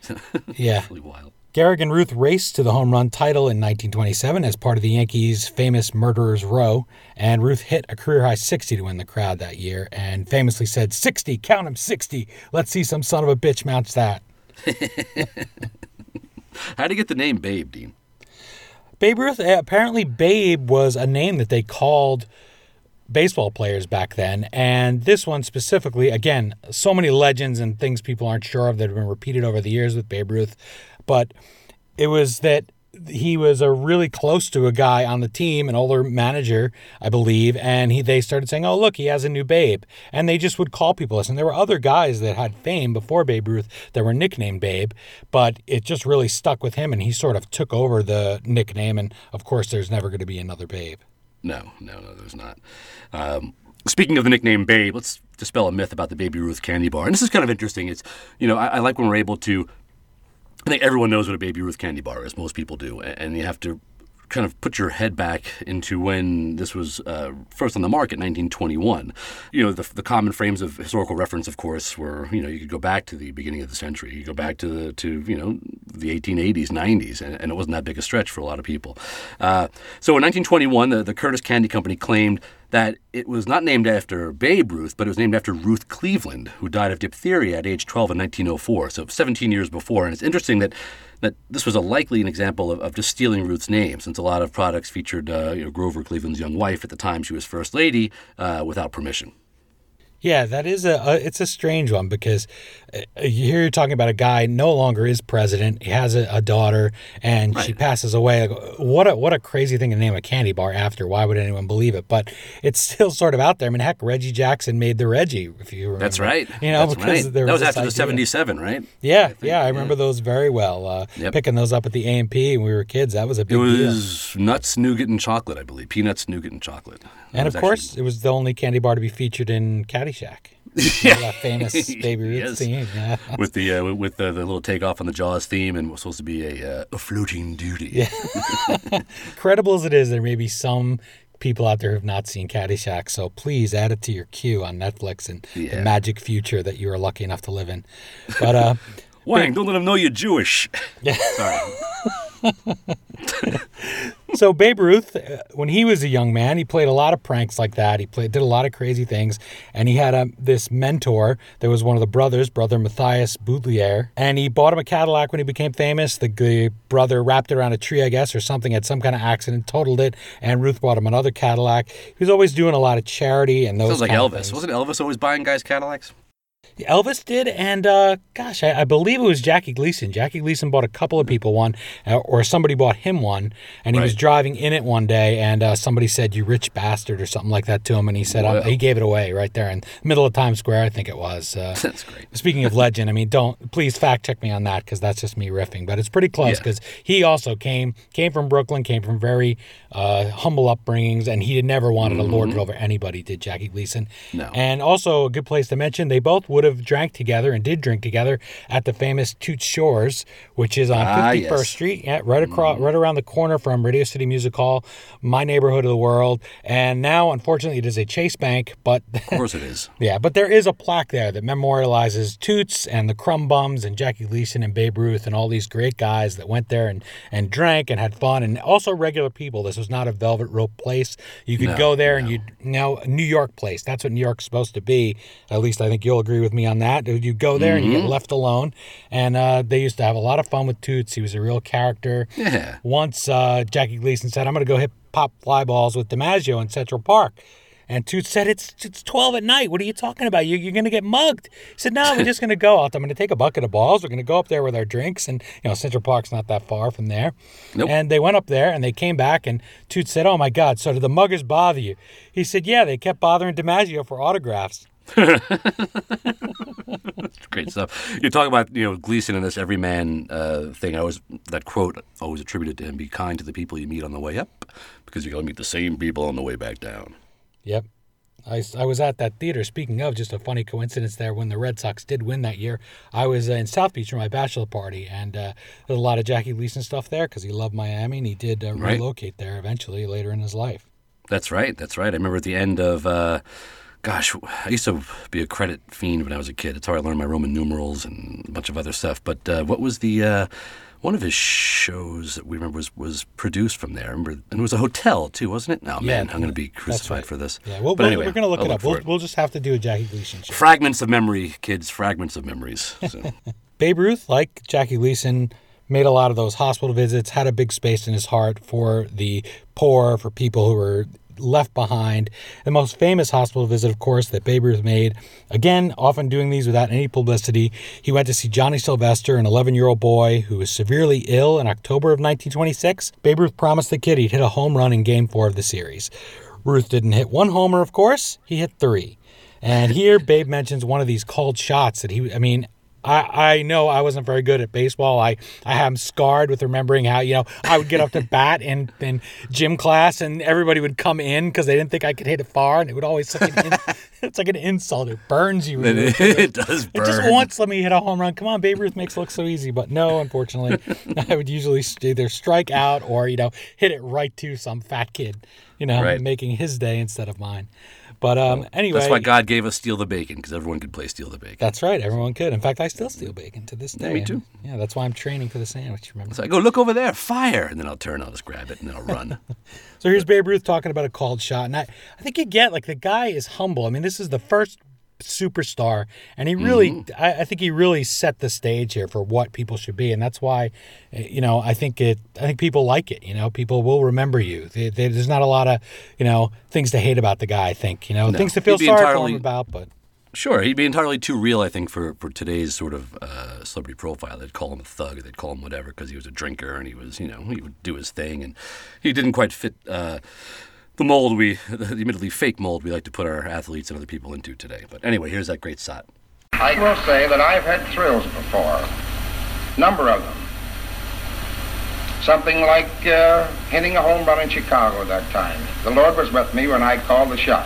Yeah. Really wild. Gehrig and Ruth raced to the home run title in nineteen twenty-seven as part of the Yankees' famous Murderers Row, and Ruth hit a career-high sixty to win the crowd that year and famously said, sixty, count 'em, sixty. Let's see some son of a bitch mounts that. How'd he get the name Babe, Dean? Babe Ruth, apparently Babe was a name that they called baseball players back then, and this one specifically, again, so many legends and things people aren't sure of that have been repeated over the years with Babe Ruth, but it was that he was a really close to a guy on the team, an older manager, I believe, and he they started saying, oh, look, he has a new Babe. And they just would call people this. And there were other guys that had fame before Babe Ruth that were nicknamed Babe, but it just really stuck with him, and he sort of took over the nickname. And, of course, there's never going to be another Babe. No, no, no, there's not. Um, speaking of the nickname Babe, let's dispel a myth about the Baby Ruth candy bar. And this is kind of interesting. It's, you know, I, I like when we're able to, I think everyone knows what a Baby Ruth candy bar is. Most people do. And you have to kind of put your head back into when this was uh, first on the market, nineteen twenty-one. You know, the, the common frames of historical reference, of course, were, you know, you could go back to the beginning of the century. You go back to, the, to you know, the eighteen eighties, nineties, and, and it wasn't that big a stretch for a lot of people. Uh, so in nineteen twenty-one, the, the Curtis Candy Company claimed that it was not named after Babe Ruth, but it was named after Ruth Cleveland, who died of diphtheria at age twelve in nineteen oh four, so seventeen years before. And it's interesting that that this was a likely an example of, of just stealing Ruth's name, since a lot of products featured uh, you know, Grover Cleveland's young wife at the time she was First Lady uh, without permission. Yeah, that is a, a it's a strange one, because here you're talking about a guy no longer is president. He has a, a daughter, and right. she passes away. What a what a crazy thing to name a candy bar after. Why would anyone believe it? But it's still sort of out there. I mean, heck, Reggie Jackson made the Reggie, if you remember. That's right. You know, That's because right. there that was was after idea. the seventy-seven, right? Yeah, I think, yeah, I remember yeah. those very well. Uh, yep. Picking those up at the A and P when we were kids, that was a big deal. It was deal. Nuts, nougat, and chocolate, I believe. Peanuts, nougat, and chocolate. That and of course, actually... it was the only candy bar to be featured in Caddyshack. Yeah. That famous Baby Ruth yes. theme. Yeah. With the uh, with the, the little takeoff on the Jaws theme, and what's supposed to be a, uh, a floating duty. Yeah. Credible as it is, there may be some people out there who have not seen Caddyshack, so please add it to your queue on Netflix and yeah. the magic future that you are lucky enough to live in. But uh, Wang, don't let them know you're Jewish. Yeah. Sorry. So Babe Ruth, uh, when he was a young man, he played a lot of pranks like that. He played, did a lot of crazy things, and he had a, this mentor that was one of the brothers, brother Matthias Boudelier, and he bought him a Cadillac when he became famous. The, the brother wrapped it around a tree, I guess, or something, had some kind of accident, totaled it, and Ruth bought him another Cadillac. He was always doing a lot of charity and those Sounds like kind Elvis. of things. Wasn't Elvis always buying guys Cadillacs? Elvis did, and uh, gosh, I, I believe it was Jackie Gleason. Jackie Gleason bought a couple of people one, uh, or somebody bought him one, and he right. was driving in it one day, and uh, somebody said, "You rich bastard," or something like that to him, and he said, wow. he gave it away right there in the middle of Times Square, I think it was. Uh, that's great. Speaking of legend, I mean, don't, please fact check me on that, because that's just me riffing, but it's pretty close, because yeah. he also came, came from Brooklyn, came from very uh, humble upbringings, and he had never wanted mm-hmm. to lord it over anybody, did Jackie Gleason. No. And also, a good place to mention, they both would have drank together and did drink together at the famous Toots Shores, which is on ah, fifty-first yes. Street, yeah, right across, mm. right around the corner from Radio City Music Hall, my neighborhood of the world. And now, unfortunately, it is a Chase Bank, but of course it is. Yeah, but there is a plaque there that memorializes Toots and the Crumb Bums and Jackie Gleason and Babe Ruth and all these great guys that went there and, and drank and had fun, and also regular people. This was not a velvet rope place. You could no, go there no. and you now a New York place. That's what New York's supposed to be. At least I think you'll agree with me on that. You go there mm-hmm. and you get left alone. And uh, they used to have a lot of fun with Toots. He was a real character. Yeah. Once uh, Jackie Gleason said, "I'm going to go hit pop fly balls with DiMaggio in Central Park." And Toots said, it's it's twelve at night. What are you talking about? You, you're going to get mugged. He said, no, we're just going to go out. I'm going to take a bucket of balls. We're going to go up there with our drinks. And, you know, Central Park's not that far from there. Nope. And they went up there and they came back. And Toots said, oh, my God, so did the muggers bother you? He said, yeah, they kept bothering DiMaggio for autographs. Great stuff. You talk about, you know, Gleason and this everyman uh, thing. I always, that quote always attributed to him: "Be kind to the people you meet on the way up, because you're going to meet the same people on the way back down." Yep. I, I was at that theater. Speaking of, just a funny coincidence there, when the Red Sox did win that year, I was uh, in South Beach for my bachelor party, and uh, there's a lot of Jackie Gleason stuff there because he loved Miami, and he did uh, right. relocate there eventually later in his life. That's right. That's right. I remember at the end of... Uh, Gosh, I used to be a credit fiend when I was a kid. It's how I learned my Roman numerals and a bunch of other stuff. But uh, what was the uh, one of his shows that we remember was, was produced from there? I remember, and it was a hotel too, wasn't it? No, man, yeah, I'm going to be crucified right. for this. Yeah, we'll, but we'll, anyway, we're going to look I'll it up. Look We'll, it. we'll just have to do a Jackie Gleason show. Fragments of memory, kids. Fragments of memories. So. Babe Ruth, like Jackie Gleason, made a lot of those hospital visits, had a big space in his heart for the poor, for people who were left behind. The most famous hospital visit, of course, that Babe Ruth made, again, often doing these without any publicity. He went to see Johnny Sylvester, an eleven-year-old boy who was severely ill in October of nineteen twenty-six. Babe Ruth promised the kid he'd hit a home run in Game four of the series. Ruth didn't hit one homer, of course. He hit three. And here, Babe mentions one of these called shots that he, I mean, I, I know I wasn't very good at baseball. I, I am scarred with remembering how, you know, I would get up to bat in, in gym class and everybody would come in because they didn't think I could hit it far. And it would always, like an, it's like an insult. It burns you. Really. It, it does burn. It just once let me hit a home run. Come on, Babe Ruth makes it look so easy. But no, unfortunately, I would usually either strike out or, you know, hit it right to some fat kid, you know, right. making his day instead of mine. But um, well, anyway. That's why God gave us Steal the Bacon, because everyone could play Steal the Bacon. That's right. Everyone could. In fact, I still steal bacon to this day. Yeah, me too. And, yeah, that's why I'm training for the sandwich, remember? So I go, look over there, fire. And then I'll turn, I'll just grab it, and then I'll run. So here's Babe Ruth talking about a called shot. And I, I think you get, like, the guy is humble. I mean, this is the first superstar, and he really mm-hmm. I, I think he really set the stage here for what people should be, and that's why, you know, I think it I think people like it. You know, people will remember you. They, they, there's not a lot of, you know, things to hate about the guy. I think, you know, no, things to feel sorry entirely, for him about, but sure, he'd be entirely too real, I think, for, for today's sort of uh, celebrity profile. They'd call him a thug, they'd call him whatever, because he was a drinker and he was, you know, he would do his thing, and he didn't quite fit uh, the mold we, the admittedly fake mold we like to put our athletes and other people into today. But anyway, here's that great shot. I will say that I've had thrills before, number of them. Something like uh, hitting a home run in Chicago that time. The Lord was with me when I called the shots.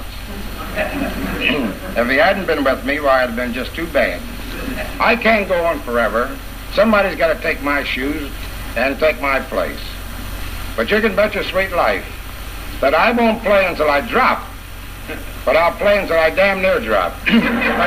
If he hadn't been with me, why, it'd have been just too bad. I can't go on forever. Somebody's got to take my shoes and take my place. But you can bet your sweet life that I won't play until I drop, but I'll play until I damn near drop. Thank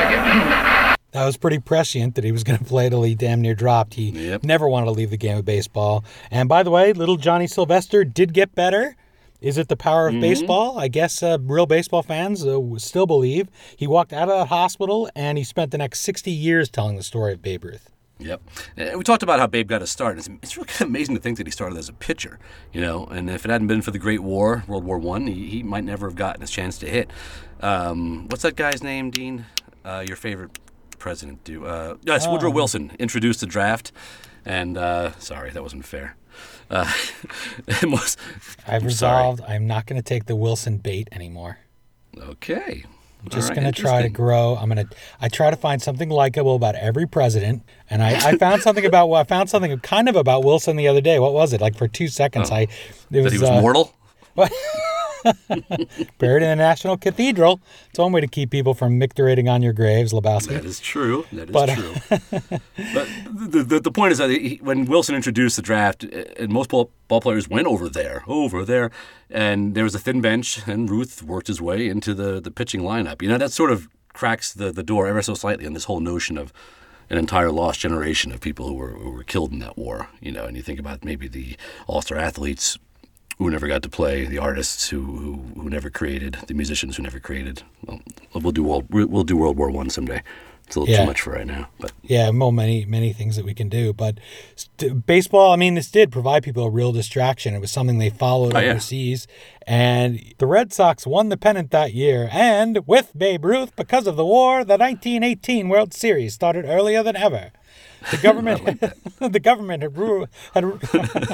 you. That was pretty prescient that he was going to play till he damn near dropped. He yep. never wanted to leave the game of baseball. And by the way, little Johnny Sylvester did get better. Is it the power of mm-hmm. baseball? I guess uh, real baseball fans uh, still believe. He walked out of that hospital, and he spent the next sixty years telling the story of Babe Ruth. Yep. Uh, we talked about how Babe got his start. It's, it's really kind of amazing to think that he started as a pitcher, you know, and if it hadn't been for the Great War, World War One, he, he might never have gotten his chance to hit. Um, what's that guy's name, Dean? Uh, your favorite president? Do uh, yes, oh. Woodrow Wilson introduced the draft, and uh, sorry, that wasn't fair. Uh, was, I've resolved sorry. I'm not going to take the Wilson bait anymore. Okay. I'm just right, going to try to grow. I'm going to. I try to find something likable about every president, and I, I found something about. Well, I found something kind of about Wilson the other day. What was it? Like for two seconds, oh. I. It was, that he was uh, mortal. What? Buried in the National Cathedral. It's one way to keep people from micturating on your graves, Lebowski. That is true. That is but, true. But the, the the point is that he, when Wilson introduced the draft, and most ball, ball players went over there, over there, and there was a thin bench, and Ruth worked his way into the, the pitching lineup. You know, that sort of cracks the, the door ever so slightly on this whole notion of an entire lost generation of people who were who were killed in that war. You know, and you think about maybe the all-star athletes who never got to play, the artists who, who who never created, the musicians who never created. Well, we'll do world we'll do World War One someday. It's a little yeah. too much for right now, but yeah, well, many many things that we can do. But st- baseball, I mean, this did provide people a real distraction. It was something they followed oh, yeah. overseas, and the Red Sox won the pennant that year. And with Babe Ruth, because of the war, the nineteen eighteen World Series started earlier than ever. The government, like the government had ruled. Had, Let's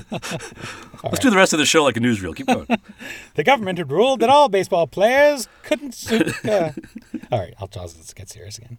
right. do the rest of the show like a newsreel. Keep going. The government had ruled that all baseball players couldn't sue. Uh, all right, I'll pause. Let's get serious again.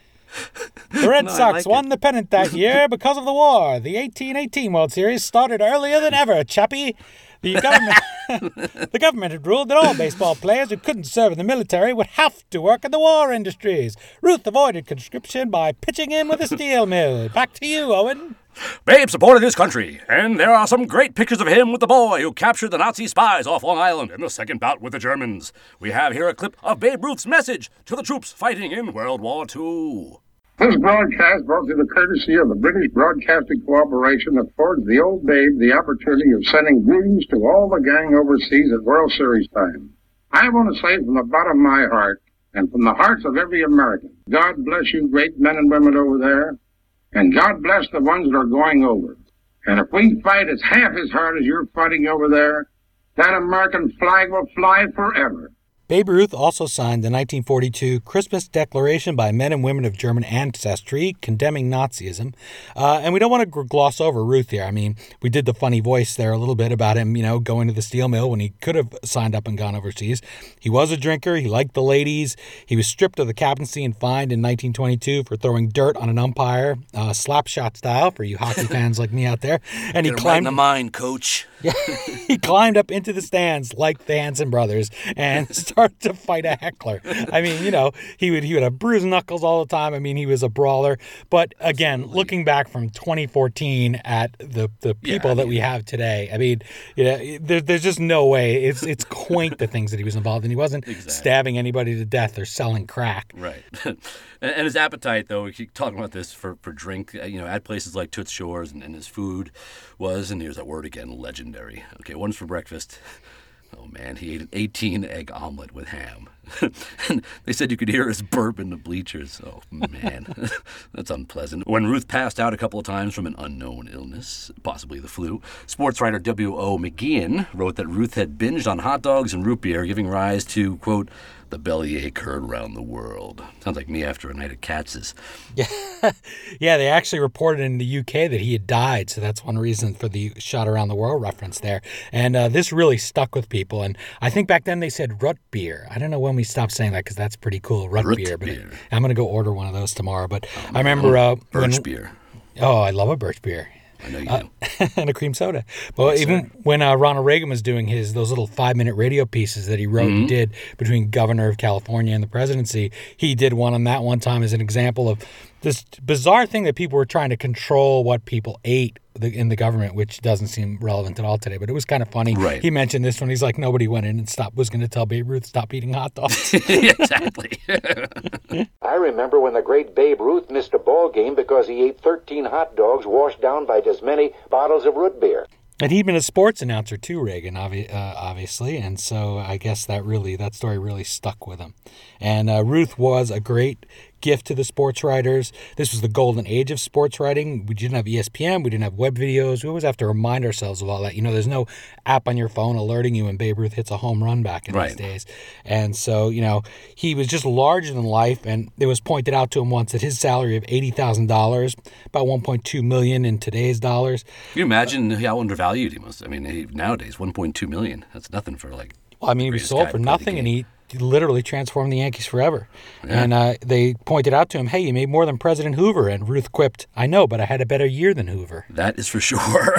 The Red no, Sox like won it. the pennant that year because of the war. The eighteen eighteen World Series started earlier than ever, chappie. The government, the government had ruled that all baseball players who couldn't serve in the military would have to work in the war industries. Ruth avoided conscription by pitching in with a steel mill. Back to you, Owen. Babe supported his country, and there are some great pictures of him with the boy who captured the Nazi spies off Long Island in the second bout with the Germans. We have here a clip of Babe Ruth's message to the troops fighting in World War Two. This broadcast brought to the courtesy of the British Broadcasting Corporation affords the old Babe the opportunity of sending greetings to all the gang overseas at World Series time. I want to say from the bottom of my heart, and from the hearts of every American, God bless you great men and women over there, and God bless the ones that are going over. And if we fight as half as hard as you're fighting over there, that American flag will fly forever. Babe Ruth also signed the nineteen forty-two Christmas Declaration by men and women of German ancestry condemning Nazism. Uh, and we don't want to gloss over Ruth here. I mean, we did the funny voice there a little bit about him, you know, going to the steel mill when he could have signed up and gone overseas. He was a drinker. He liked the ladies. He was stripped of the captaincy and fined in nineteen twenty-two for throwing dirt on an umpire, uh, slap shot style for you hockey fans like me out there. And he Get him climbed right in the mind, coach. Yeah, he climbed up into the stands like the Hanson brothers and started to fight a heckler. I mean, you know, he would he would have bruised knuckles all the time. I mean, he was a brawler. But again, Absolutely. Looking back from twenty fourteen at the, the people yeah, that we have today, I mean, you know, there, there's just no way. It's it's quaint the things that he was involved in. He wasn't exactly. stabbing anybody to death or selling crack. Right. And his appetite, though, we keep talking about this for, for drink, you know, at places like Toots Shor's, and, and his food was, and here's that word again, legendary. Okay, once for breakfast. Oh, man, he ate an eighteen-egg omelet with ham. And they said you could hear his burp in the bleachers. Oh, man, that's unpleasant. When Ruth passed out a couple of times from an unknown illness, possibly the flu, sports writer W O McGeehan wrote that Ruth had binged on hot dogs and root beer, giving rise to, quote, the bellyache heard around the world. Sounds like me after a night at Katz's. Yeah, yeah. They actually reported in the U K that he had died, so that's one reason for the shot around the world reference there. And uh, this really stuck with people. And I think back then they said root beer. I don't know when we stopped saying that because that's pretty cool, root, root beer. But beer. I'm going to go order one of those tomorrow. But um, I remember uh, birch when, beer. Oh, I love a birch beer. I know you uh, do. And a cream soda. Well, yes, even sir. when uh, Ronald Reagan was doing his those little five-minute radio pieces that he wrote mm-hmm. and did between governor of California and the presidency, he did one on that one time as an example of this bizarre thing that people were trying to control what people ate in the government, which doesn't seem relevant at all today. But it was kind of funny. Right. He mentioned this when he's like, nobody went in and stopped was going to tell Babe Ruth stop eating hot dogs. Exactly. I remember when the great Babe Ruth missed a ball game because he ate thirteen hot dogs washed down by as many bottles of root beer. And he'd been a sports announcer too, Reagan, obvi- uh, obviously, and so I guess that really that story really stuck with him. And uh, Ruth was a great gift to the sports writers. This was the golden age of sports writing. We didn't have E S P N. We didn't have web videos. We always have to remind ourselves of all that. You know, there's no app on your phone alerting you when Babe Ruth hits a home run back in right. these days. And so, you know, he was just larger than life. And it was pointed out to him once that his salary of eighty thousand dollars, about one point two million dollars in today's dollars. Can you imagine uh, how undervalued he must? I mean, he, nowadays, one point two million dollars. That's nothing for like. Well, I mean, he was sold for nothing, and he literally transformed the Yankees forever. Yeah. And uh, they pointed out to him, hey, you made more than President Hoover. And Ruth quipped, I know, but I had a better year than Hoover. That is for sure.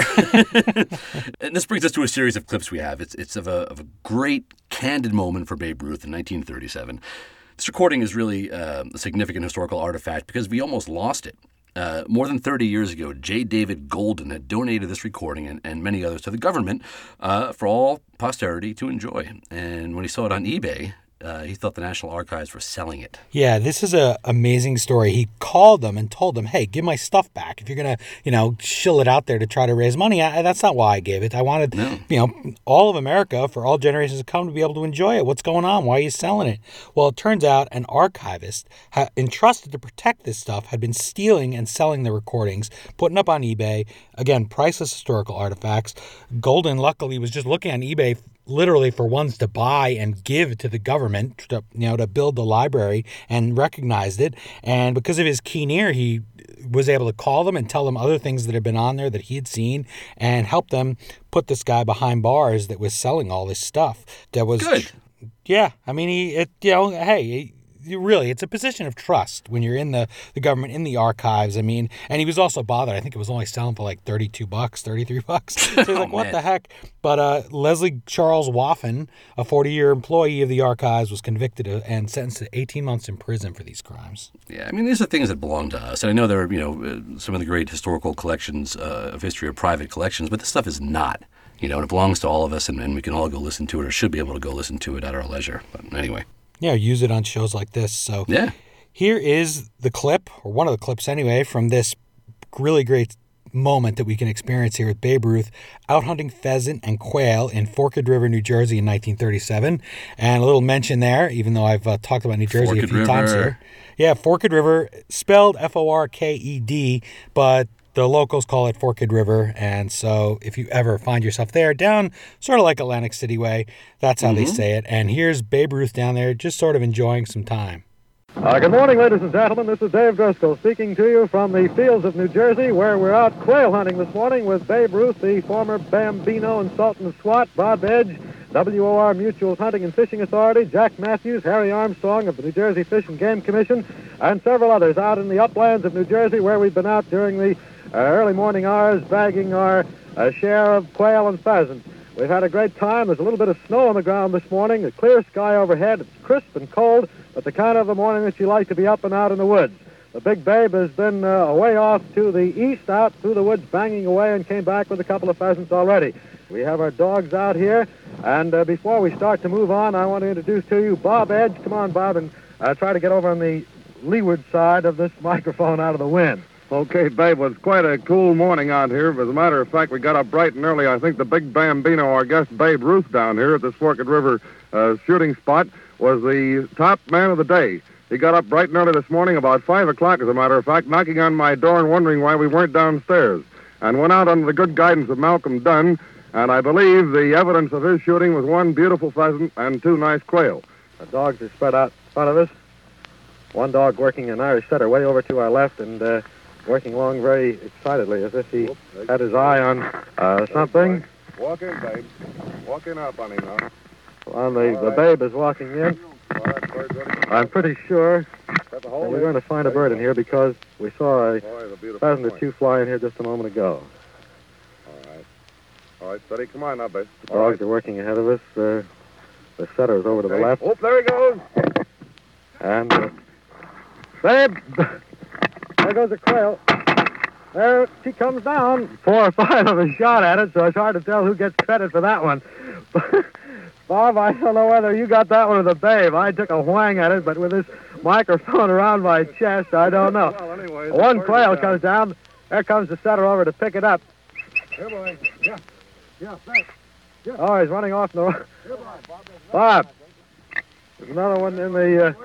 And this brings us to a series of clips we have. It's it's of a, of a great, candid moment for Babe Ruth in nineteen thirty-seven. This recording is really uh, a significant historical artifact because we almost lost it. Uh, more than thirty years ago, J. David Golden had donated this recording and, and many others to the government uh, for all posterity to enjoy. And when he saw it on eBay, uh, he thought the National Archives were selling it. Yeah, this is an amazing story. He called them and told them, hey, give my stuff back. If you're going to, you know, shill it out there to try to raise money, I, that's not why I gave it. I wanted, no. you know, all of America, for all generations to come, to be able to enjoy it. What's going on? Why are you selling it? Well, it turns out an archivist ha- entrusted to protect this stuff had been stealing and selling the recordings, putting up on eBay. Again, priceless historical artifacts. Golden, luckily, was just looking on eBay literally for ones to buy and give to the government, to, you know, to build the library, and recognized it. And because of his keen ear, he was able to call them and tell them other things that had been on there that he had seen and help them put this guy behind bars that was selling all this stuff. That was good. Yeah, I mean, he, it, you know, hey. He, Really, it's a position of trust when you're in the, the government, in the archives. I mean, and he was also bothered. I think it was only selling for like thirty-two bucks, thirty-three bucks. So he's oh, like, what man. the heck? But uh, Leslie Charles Waffen, a forty-year employee of the archives, was convicted of, and sentenced to eighteen months in prison for these crimes. Yeah, I mean, these are things that belong to us. And I know there are, you know, uh, some of the great historical collections uh, of history are private collections, but this stuff is not. You know, and it belongs to all of us, and, and we can all go listen to it, or should be able to go listen to it at our leisure. But anyway. Yeah, use it on shows like this. So yeah. Here is the clip, or one of the clips anyway, from this really great moment that we can experience here with Babe Ruth out hunting pheasant and quail in Forked River, New Jersey in nineteen thirty-seven. And a little mention there, even though I've uh, talked about New Jersey Forked a few River. times here. Yeah, Forked River, spelled F O R K E D, but The locals call it Forked River, and so if you ever find yourself there, down sort of like Atlantic City way, that's how mm-hmm. they say it. And here's Babe Ruth down there just sort of enjoying some time. Uh, good morning, ladies and gentlemen. This is Dave Driscoll speaking to you from the fields of New Jersey, where we're out quail hunting this morning with Babe Ruth, the former Bambino and Sultan of SWAT, Bob Edge, W O R Mutual's Hunting and Fishing Authority, Jack Matthews, Harry Armstrong of the New Jersey Fish and Game Commission, and several others out in the uplands of New Jersey, where we've been out during the uh, early morning hours bagging our uh, share of quail and pheasant. We've had a great time. There's a little bit of snow on the ground this morning, a clear sky overhead. It's crisp and cold, but the kind of the morning that you like to be up and out in the woods. The big Babe has been uh, away off to the east, out through the woods, banging away, and came back with a couple of pheasants already. We have our dogs out here, and uh, before we start to move on, I want to introduce to you Bob Edge. Come on, Bob, and uh, try to get over on the leeward side of this microphone out of the wind. Okay, Babe, well, it's quite a cool morning out here. As a matter of fact, we got up bright and early. I think the big Bambino, our guest Babe Ruth down here at this Forked River uh, shooting spot, was the top man of the day. He got up bright and early this morning, about five o'clock, as a matter of fact, knocking on my door and wondering why we weren't downstairs, and went out under the good guidance of Malcolm Dunn, and I believe the evidence of his shooting was one beautiful pheasant and two nice quail. The dogs are spread out in front of us. One dog working an Irish setter way over to our left and uh, working along very excitedly as if he Oops, had his eye on uh, something. Walk in, Babe. Walk in up, honey, now. Well, the, the Babe is walking in. I'm pretty sure that we're going to find a bird in here because we saw a pheasant or two fly in here just a moment ago. All right. All right, steady. Come on now, Babe. The dogs right. are working ahead of us. Uh, the setter is over okay. to the left. Oh, there he goes. And, uh, Babe, there goes a quail. There she comes down. Four or five of us shot at it, so it's hard to tell who gets credit for that one. Bob, I don't know whether you got that one or the Babe. I took a whang at it, but with this microphone around my chest, I don't know. Well, anyway, one quail comes down. There comes the setter over to pick it up. Here, boy. Yeah. Yeah, thanks. Yeah. Oh, he's running off in the... Here, boy. Bob, there's another one in the... Uh...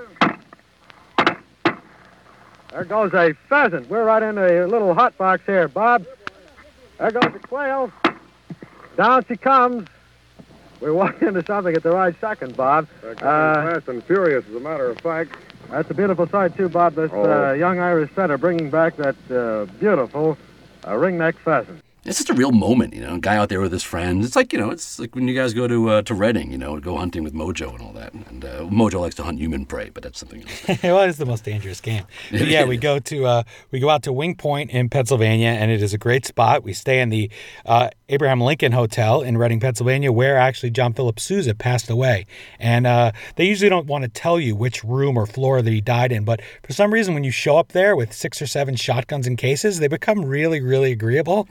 There goes a pheasant. We're right in a little hot box here, Bob. There goes the quail. Down she comes. We're walking into something at the right second, Bob. They're coming uh, fast and furious, as a matter of fact. That's a beautiful sight, too, Bob. This oh. uh, young Irish setter bringing back that uh, beautiful uh, ringneck pheasant. It's just a real moment, you know, a guy out there with his friends. It's like, you know, it's like when you guys go to uh, to Reading, you know, go hunting with Mojo and all that. And uh, Mojo likes to hunt human prey, but that's something else. Well, it's the most dangerous game. But yeah, we go to uh, we go out to Wing Point in Pennsylvania, and it is a great spot. We stay in the uh, Abraham Lincoln Hotel in Reading, Pennsylvania, where actually John Philip Sousa passed away. And uh, they usually don't want to tell you which room or floor that he died in, but for some reason, when you show up there with six or seven shotguns and cases, they become really, really agreeable.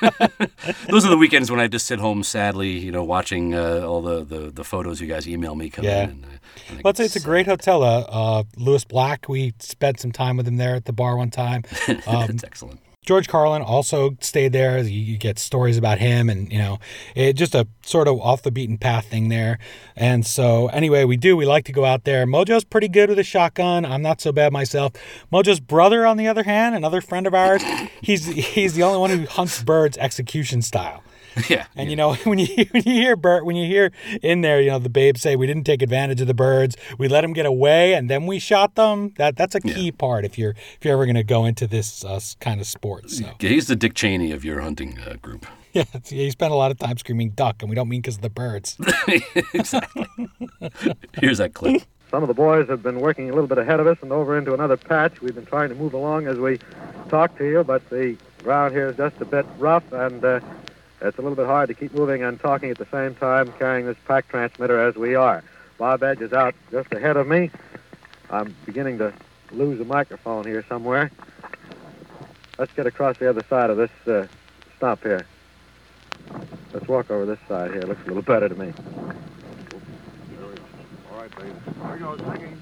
Those are the weekends when I just sit home sadly, you know, watching uh, all the, the, the photos you guys email me come yeah. in. And, uh, and well, it's, it's a great hotel. Uh, uh, Lewis Black, we spent some time with him there at the bar one time. Um, That's excellent. George Carlin also stayed there. You, you get stories about him and, you know, it just a sort of off the beaten path thing there. And so anyway, we do. We like to go out there. Mojo's pretty good with a shotgun. I'm not so bad myself. Mojo's brother, on the other hand, another friend of ours, he's he's the only one who hunts birds execution style. Yeah. And, yeah. you know, when you when you hear Bert, when you hear in there, you know, the Babe say, we didn't take advantage of the birds. We let them get away and then we shot them. That That's a key yeah. part if you're if you're ever going to go into this uh, kind of sport. So. Yeah, he's the Dick Cheney of your hunting uh, group. Yeah, he spent a lot of time screaming duck, and we don't mean because of the birds. Exactly. Here's that clip. Some of the boys have been working a little bit ahead of us and over into another patch. We've been trying to move along as we talk to you, but the ground here is just a bit rough, and uh, it's a little bit hard to keep moving and talking at the same time, carrying this pack transmitter as we are. Bob Edge is out just ahead of me. I'm beginning to lose a microphone here somewhere. Let's get across the other side of this uh, stump here. Let's walk over this side here. It looks a little better to me. All right, babe. There he goes, hanging.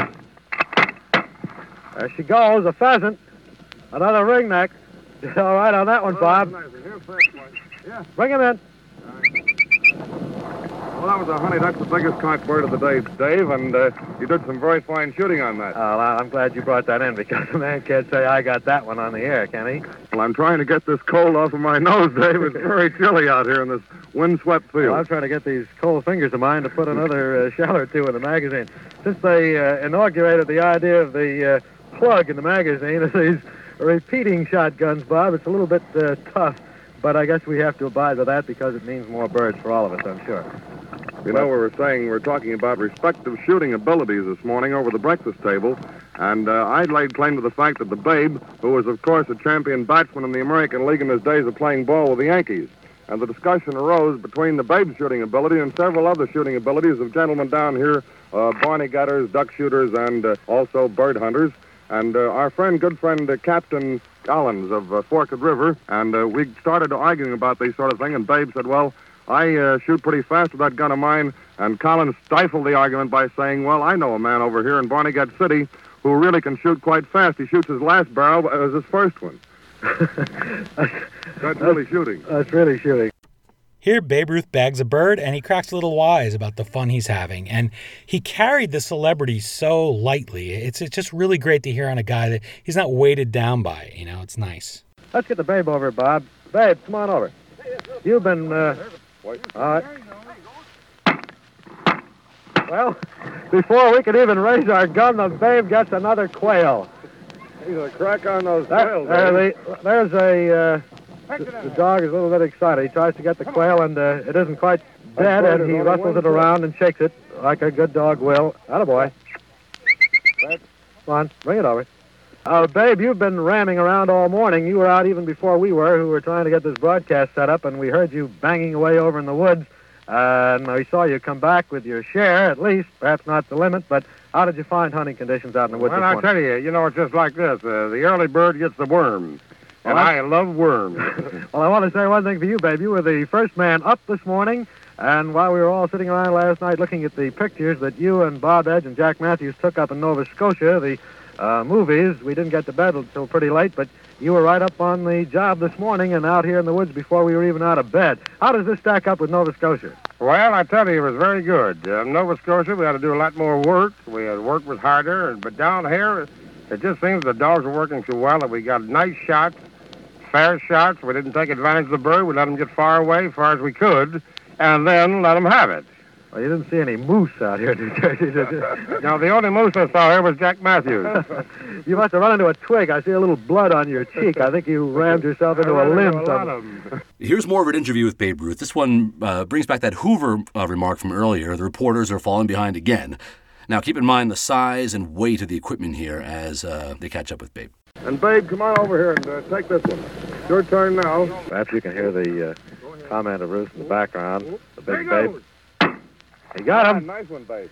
There she goes, a pheasant. Another ringneck. All right on that one, Bob. Yeah. Bring him in. Well, that was a honey. That's the biggest conch bird of the day, Dave, and uh, you did some very fine shooting on that. Oh, well, I'm glad you brought that in because a man can't say I got that one on the air, can he? Well, I'm trying to get this cold off of my nose, Dave. It's very chilly out here in this windswept field. Well, I'm trying to get these cold fingers of mine to put another uh, shell or two in the magazine. Since they uh, inaugurated the idea of the uh, plug in the magazine of these repeating shotguns, Bob, it's a little bit uh, tough, but I guess we have to abide by that because it means more birds for all of us, I'm sure. You know, we were saying, we were talking about respective shooting abilities this morning over the breakfast table, and uh, I laid claim to the fact that the Babe, who was, of course, a champion batsman in the American League in his days of playing ball with the Yankees, and the discussion arose between the Babe's shooting ability and several other shooting abilities of gentlemen down here, uh, barney gutters, duck shooters, and uh, also bird hunters. And uh, our friend, good friend, uh, Captain Collins of uh, Forked River, and uh, we started arguing about these sort of thing, and Babe said, well, I uh, shoot pretty fast with that gun of mine, and Collins stifled the argument by saying, well, I know a man over here in Barnegat City who really can shoot quite fast. He shoots his last barrel as his first one. That's really shooting. That's really shooting. Here, Babe Ruth bags a bird, and he cracks a little wise about the fun he's having. And he carried the celebrity so lightly. It's, it's just really great to hear on a guy that he's not weighted down by. You know, it's nice. Let's get the Babe over, Bob. Babe, come on over. You've been, uh... All right. Well, before we could even raise our gun, the Babe gets another quail. He's a crack on those That, quails. there, the, there's a... Uh, The, the dog is a little bit excited. He tries to get the quail, and uh, it isn't quite dead, and he rustles it around and shakes it like a good dog will. Attaboy. Come on, bring it over. Uh, Babe, you've been ramming around all morning. You were out even before we were, who were trying to get this broadcast set up, and we heard you banging away over in the woods. Uh, and we saw you come back with your share, at least, perhaps not the limit, but how did you find hunting conditions out in the woods Well, this I morning? tell you, you know, it's just like this. Uh, the early bird gets the worm. And Well, I love worms. Well, I want to say one thing for you, Babe. You were the first man up this morning, and while we were all sitting around last night looking at the pictures that you and Bob Edge and Jack Matthews took up in Nova Scotia, the uh, movies, we didn't get to bed until pretty late, but you were right up on the job this morning and out here in the woods before we were even out of bed. How does this stack up with Nova Scotia? Well, I tell you, it was very good. Uh, Nova Scotia, we had to do a lot more work. We had work was harder, but down here, it just seems the dogs were working so well that we got nice shots, fair shots. We didn't take advantage of the bird. We let them get far away, as far as we could, and then let them have it. Well, you didn't see any moose out here, did you? Did you? No, the only moose I saw here was Jack Matthews. You must have run into a twig. I see a little blood on your cheek. I think you rammed yourself into a limb. A lot of them. Here's more of an interview with Babe Ruth. This one uh, brings back that Hoover uh, remark from earlier. The reporters are falling behind again. Now, keep in mind the size and weight of the equipment here as uh, they catch up with Babe. And, Babe, come on over here and uh, take this one. It's your turn now. Perhaps you can hear the uh, comment of Ruth in the background. The big There he Babe. goes. You got Ah, him. nice one, Babe.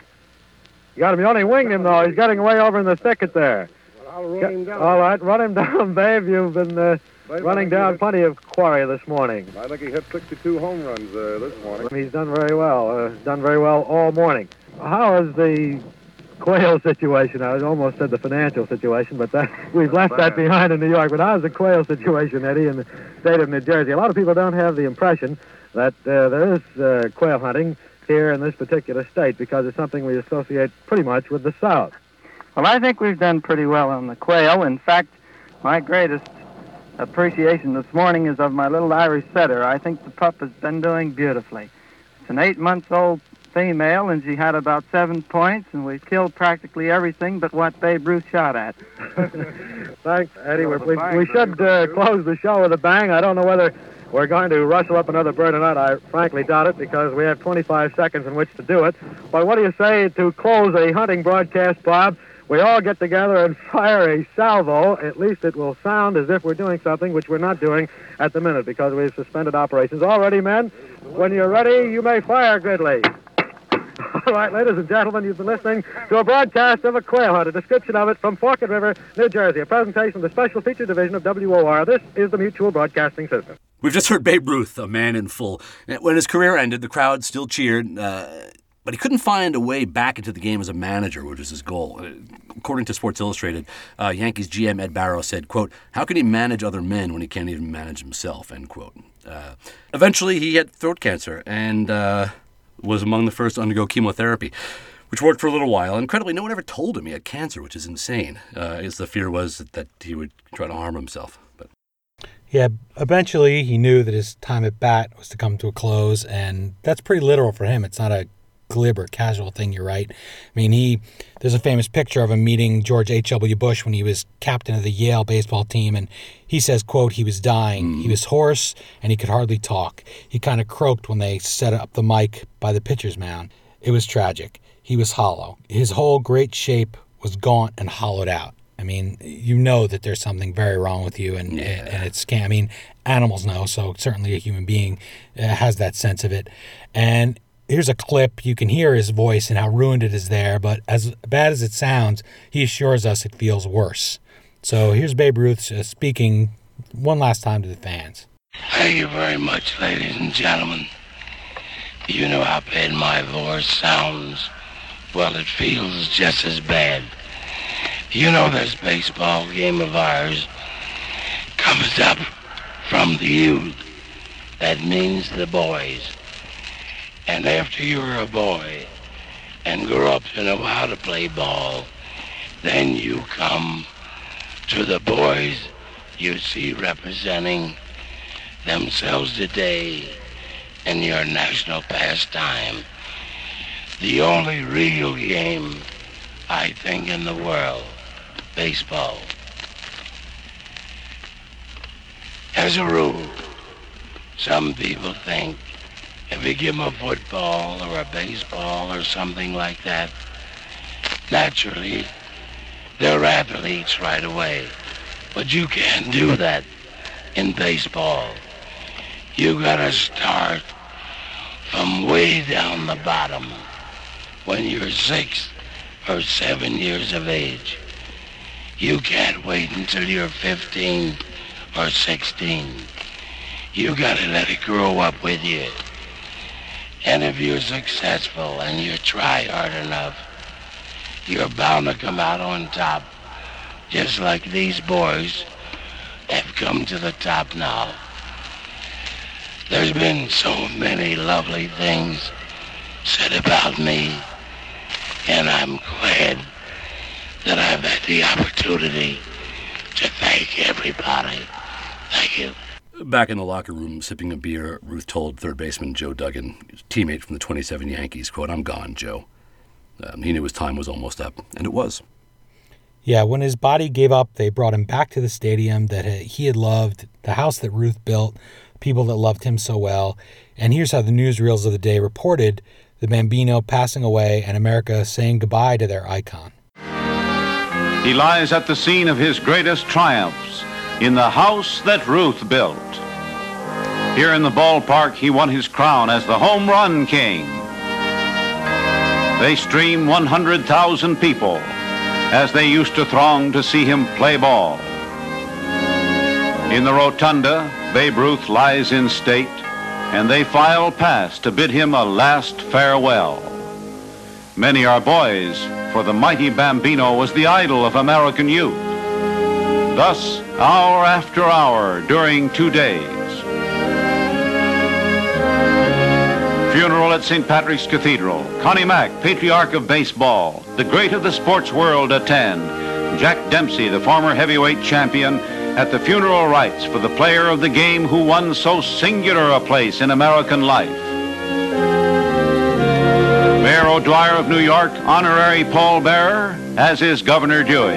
You got him. You only winged him, though. He's getting away over in the thicket there. Well, I'll run him down. All right, run him down, Babe. You've been uh, Babe, running I think down he plenty of quarry this morning. hit, I think he hit sixty-two home runs uh, this morning. He's done very well. Uh, done very well all morning. How is the quail situation? I almost said the financial situation, but that we've left that behind in New York. But how's the quail situation, Eddie, in the state of New Jersey? A lot of people don't have the impression that uh, there is uh, quail hunting here in this particular state because it's something we associate pretty much with the South. Well, I think we've done pretty well on the quail. In fact, my greatest appreciation this morning is of my little Irish setter. I think the pup has been doing beautifully. It's an eight-month-old female, and she had about seven points, and we've killed practically everything but what Babe Ruth shot at. Thanks, Eddie. We, we, we should uh, close the show with a bang. I don't know whether we're going to rustle up another bird or not. I frankly doubt it because we have twenty-five seconds in which to do it. But what do you say to close a hunting broadcast, Bob? We all get together and fire a salvo. At least it will sound as if we're doing something, which we're not doing at the minute because we've suspended operations. All ready, men? When you're ready, you may fire, Gridley. All right, ladies and gentlemen, you've been listening to a broadcast of a quail hunt, a description of it from Forked River, New Jersey, a presentation of the Special Feature Division of W O R. This is the Mutual Broadcasting System. We've just heard Babe Ruth, a man in full. When his career ended, the crowd still cheered, uh, but he couldn't find a way back into the game as a manager, which was his goal. According to Sports Illustrated, uh, Yankees G M Ed Barrow said, quote, "How can he manage other men when he can't even manage himself," end quote. Uh, eventually, he had throat cancer, and... Uh, was among the first to undergo chemotherapy, which worked for a little while. Incredibly, no one ever told him he had cancer, which is insane. Uh, I guess the fear was that, that he would try to harm himself. But yeah, eventually he knew that his time at bat was to come to a close, and that's pretty literal for him. It's not a glib or casual thing, you're right. I mean, he there's a famous picture of him meeting George H W. Bush when he was captain of the Yale baseball team, and he says, quote, he was dying. Mm. He was hoarse, and he could hardly talk. He kind of croaked when they set up the mic by the pitcher's mound. It was tragic. He was hollow. His whole great shape was gaunt and hollowed out. I mean, you know that there's something very wrong with you, and, yeah. and it's, I mean, animals know, so certainly a human being uh, has that sense of it. And here's a clip. You can hear his voice and how ruined it is there, but as bad as it sounds, he assures us it feels worse. So here's Babe Ruth uh, speaking one last time to the fans. Thank you very much, ladies and gentlemen. You know how bad my voice sounds. Well, it feels just as bad. You know this baseball game of ours comes up from the youth. That means the boys. And after you're a boy and grow up to know how to play ball, then you come to the boys you see representing themselves today in your national pastime. The only real game, I think, in the world, baseball. As a rule, some people think if you give them a football or a baseball or something like that, naturally, they're athletes right away. But you can't do that in baseball. You gotta start from way down the bottom when you're six or seven years of age. You can't wait until you're fifteen or sixteen. You gotta let it grow up with you. And if you're successful and you try hard enough, you're bound to come out on top, just like these boys have come to the top now. There's been so many lovely things said about me, and I'm glad that I've had the opportunity to thank everybody. Thank you. Back in the locker room, sipping a beer, Ruth told third baseman Joe Duggan, his teammate from the twenty-seven Yankees, quote, "I'm gone, Joe." Um, he knew his time was almost up, and it was. Yeah, when his body gave up, they brought him back to the stadium that he had loved, the house that Ruth built, people that loved him so well. And here's how the newsreels of the day reported the Bambino passing away and America saying goodbye to their icon. He lies at the scene of his greatest triumphs, in the house that Ruth built. Here in the ballpark, he won his crown as the home run king. They stream one hundred thousand people as they used to throng to see him play ball. In the rotunda, Babe Ruth lies in state, and they file past to bid him a last farewell. Many are boys, for the mighty Bambino was the idol of American youth. Thus, hour after hour during two days. Funeral at Saint Patrick's Cathedral. Connie Mack, patriarch of baseball, the great of the sports world attend. Jack Dempsey, the former heavyweight champion, at the funeral rites for the player of the game who won so singular a place in American life. Mayor O'Dwyer of New York, honorary pallbearer, as is Governor Dewey.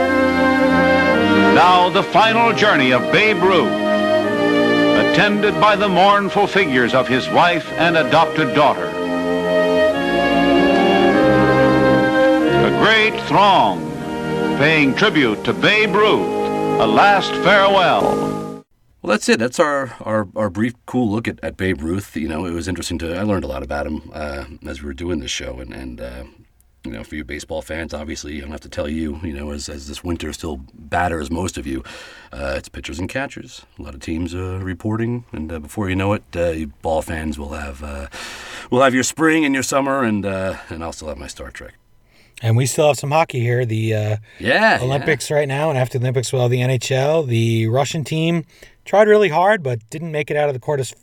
Now the final journey of Babe Ruth, attended by the mournful figures of his wife and adopted daughter. A great throng paying tribute to Babe Ruth, a last farewell. Well, that's it. That's our, our, our brief, cool look at, at Babe Ruth. You know, it was interesting to, I learned a lot about him uh, as we were doing this show. And, and uh, you know, for you baseball fans, obviously, I don't have to tell you, you know, as, as this winter still batters most of you, uh, it's pitchers and catchers. A lot of teams uh, reporting. And uh, before you know it, uh, you ball fans will have, uh, will have your spring and your summer, and, uh, and I'll still have my Star Trek. And we still have some hockey here. The uh, yeah, Olympics yeah. right now, and after the Olympics, we'll have the N H L. The Russian team tried really hard, but didn't make it out of the quarters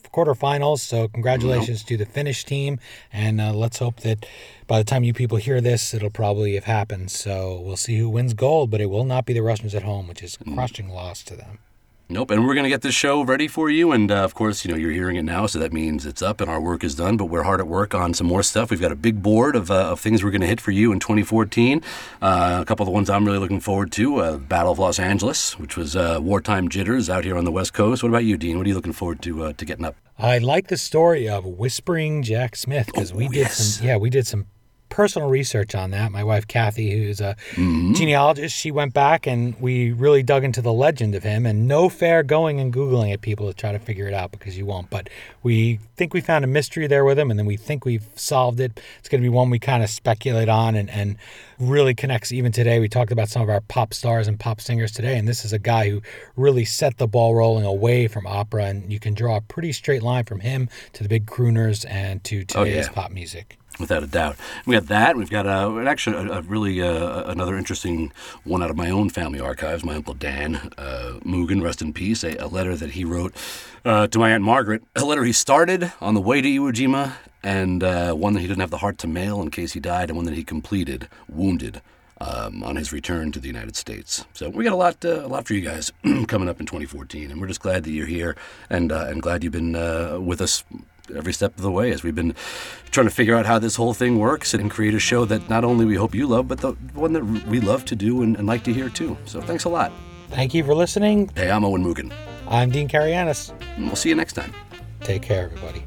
quarterfinals, so congratulations to the Finnish team, and uh, let's hope that by the time you people hear this, it'll probably have happened. So we'll see who wins gold, but it will not be the Russians at home, which is a crushing mm. loss to them. Nope, and we're going to get this show ready for you, and uh, of course, you know, you're hearing it now, so that means it's up and our work is done, but we're hard at work on some more stuff. We've got a big board of, uh, of things we're going to hit for you in twenty fourteen. Uh, a couple of the ones I'm really looking forward to, uh, Battle of Los Angeles, which was uh, wartime jitters out here on the West Coast. What about you, Dean? What are you looking forward to uh, to getting up? I like the story of Whispering Jack Smith, because oh, we did yes. some, yeah, we did some personal research on that. My wife Kathy, who's a mm-hmm. genealogist, she went back and we really dug into the legend of him, and no fair going and Googling it, people, to try to figure it out, because you won't. But we think we found a mystery there with him, and then we think we've solved it. It's going to be one we kind of speculate on and, and really connects even today. We talked about some of our pop stars and pop singers today, and this is a guy who really set the ball rolling away from opera, and you can draw a pretty straight line from him to the big crooners and to today's oh, yeah. pop music. Without a doubt. We got that. We've got uh, actually a, a really uh, another interesting one out of my own family archives. My Uncle Dan uh, Mugen, rest in peace, a, a letter that he wrote uh, to my Aunt Margaret. A letter he started on the way to Iwo Jima, and uh, one that he didn't have the heart to mail in case he died, and one that he completed, wounded, um, on his return to the United States. So we got a lot uh, a lot for you guys coming up in twenty fourteen, and we're just glad that you're here, and, uh, and glad you've been uh, with us every step of the way as we've been trying to figure out how this whole thing works and create a show that not only we hope you love, but the one that we love to do and, and like to hear too. So thanks a lot. Thank you for listening. Hey, I'm Owen Mugen. I'm Dean Karayanis. And we'll see you next time. Take care, everybody.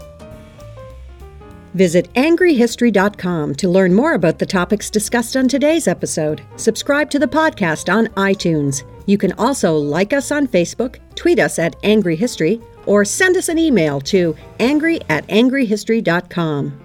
Visit angry history dot com to learn more about the topics discussed on today's episode. Subscribe to the podcast on iTunes. You can also like us on Facebook, tweet us at Angry History, or send us an email to angry at angry history dot com.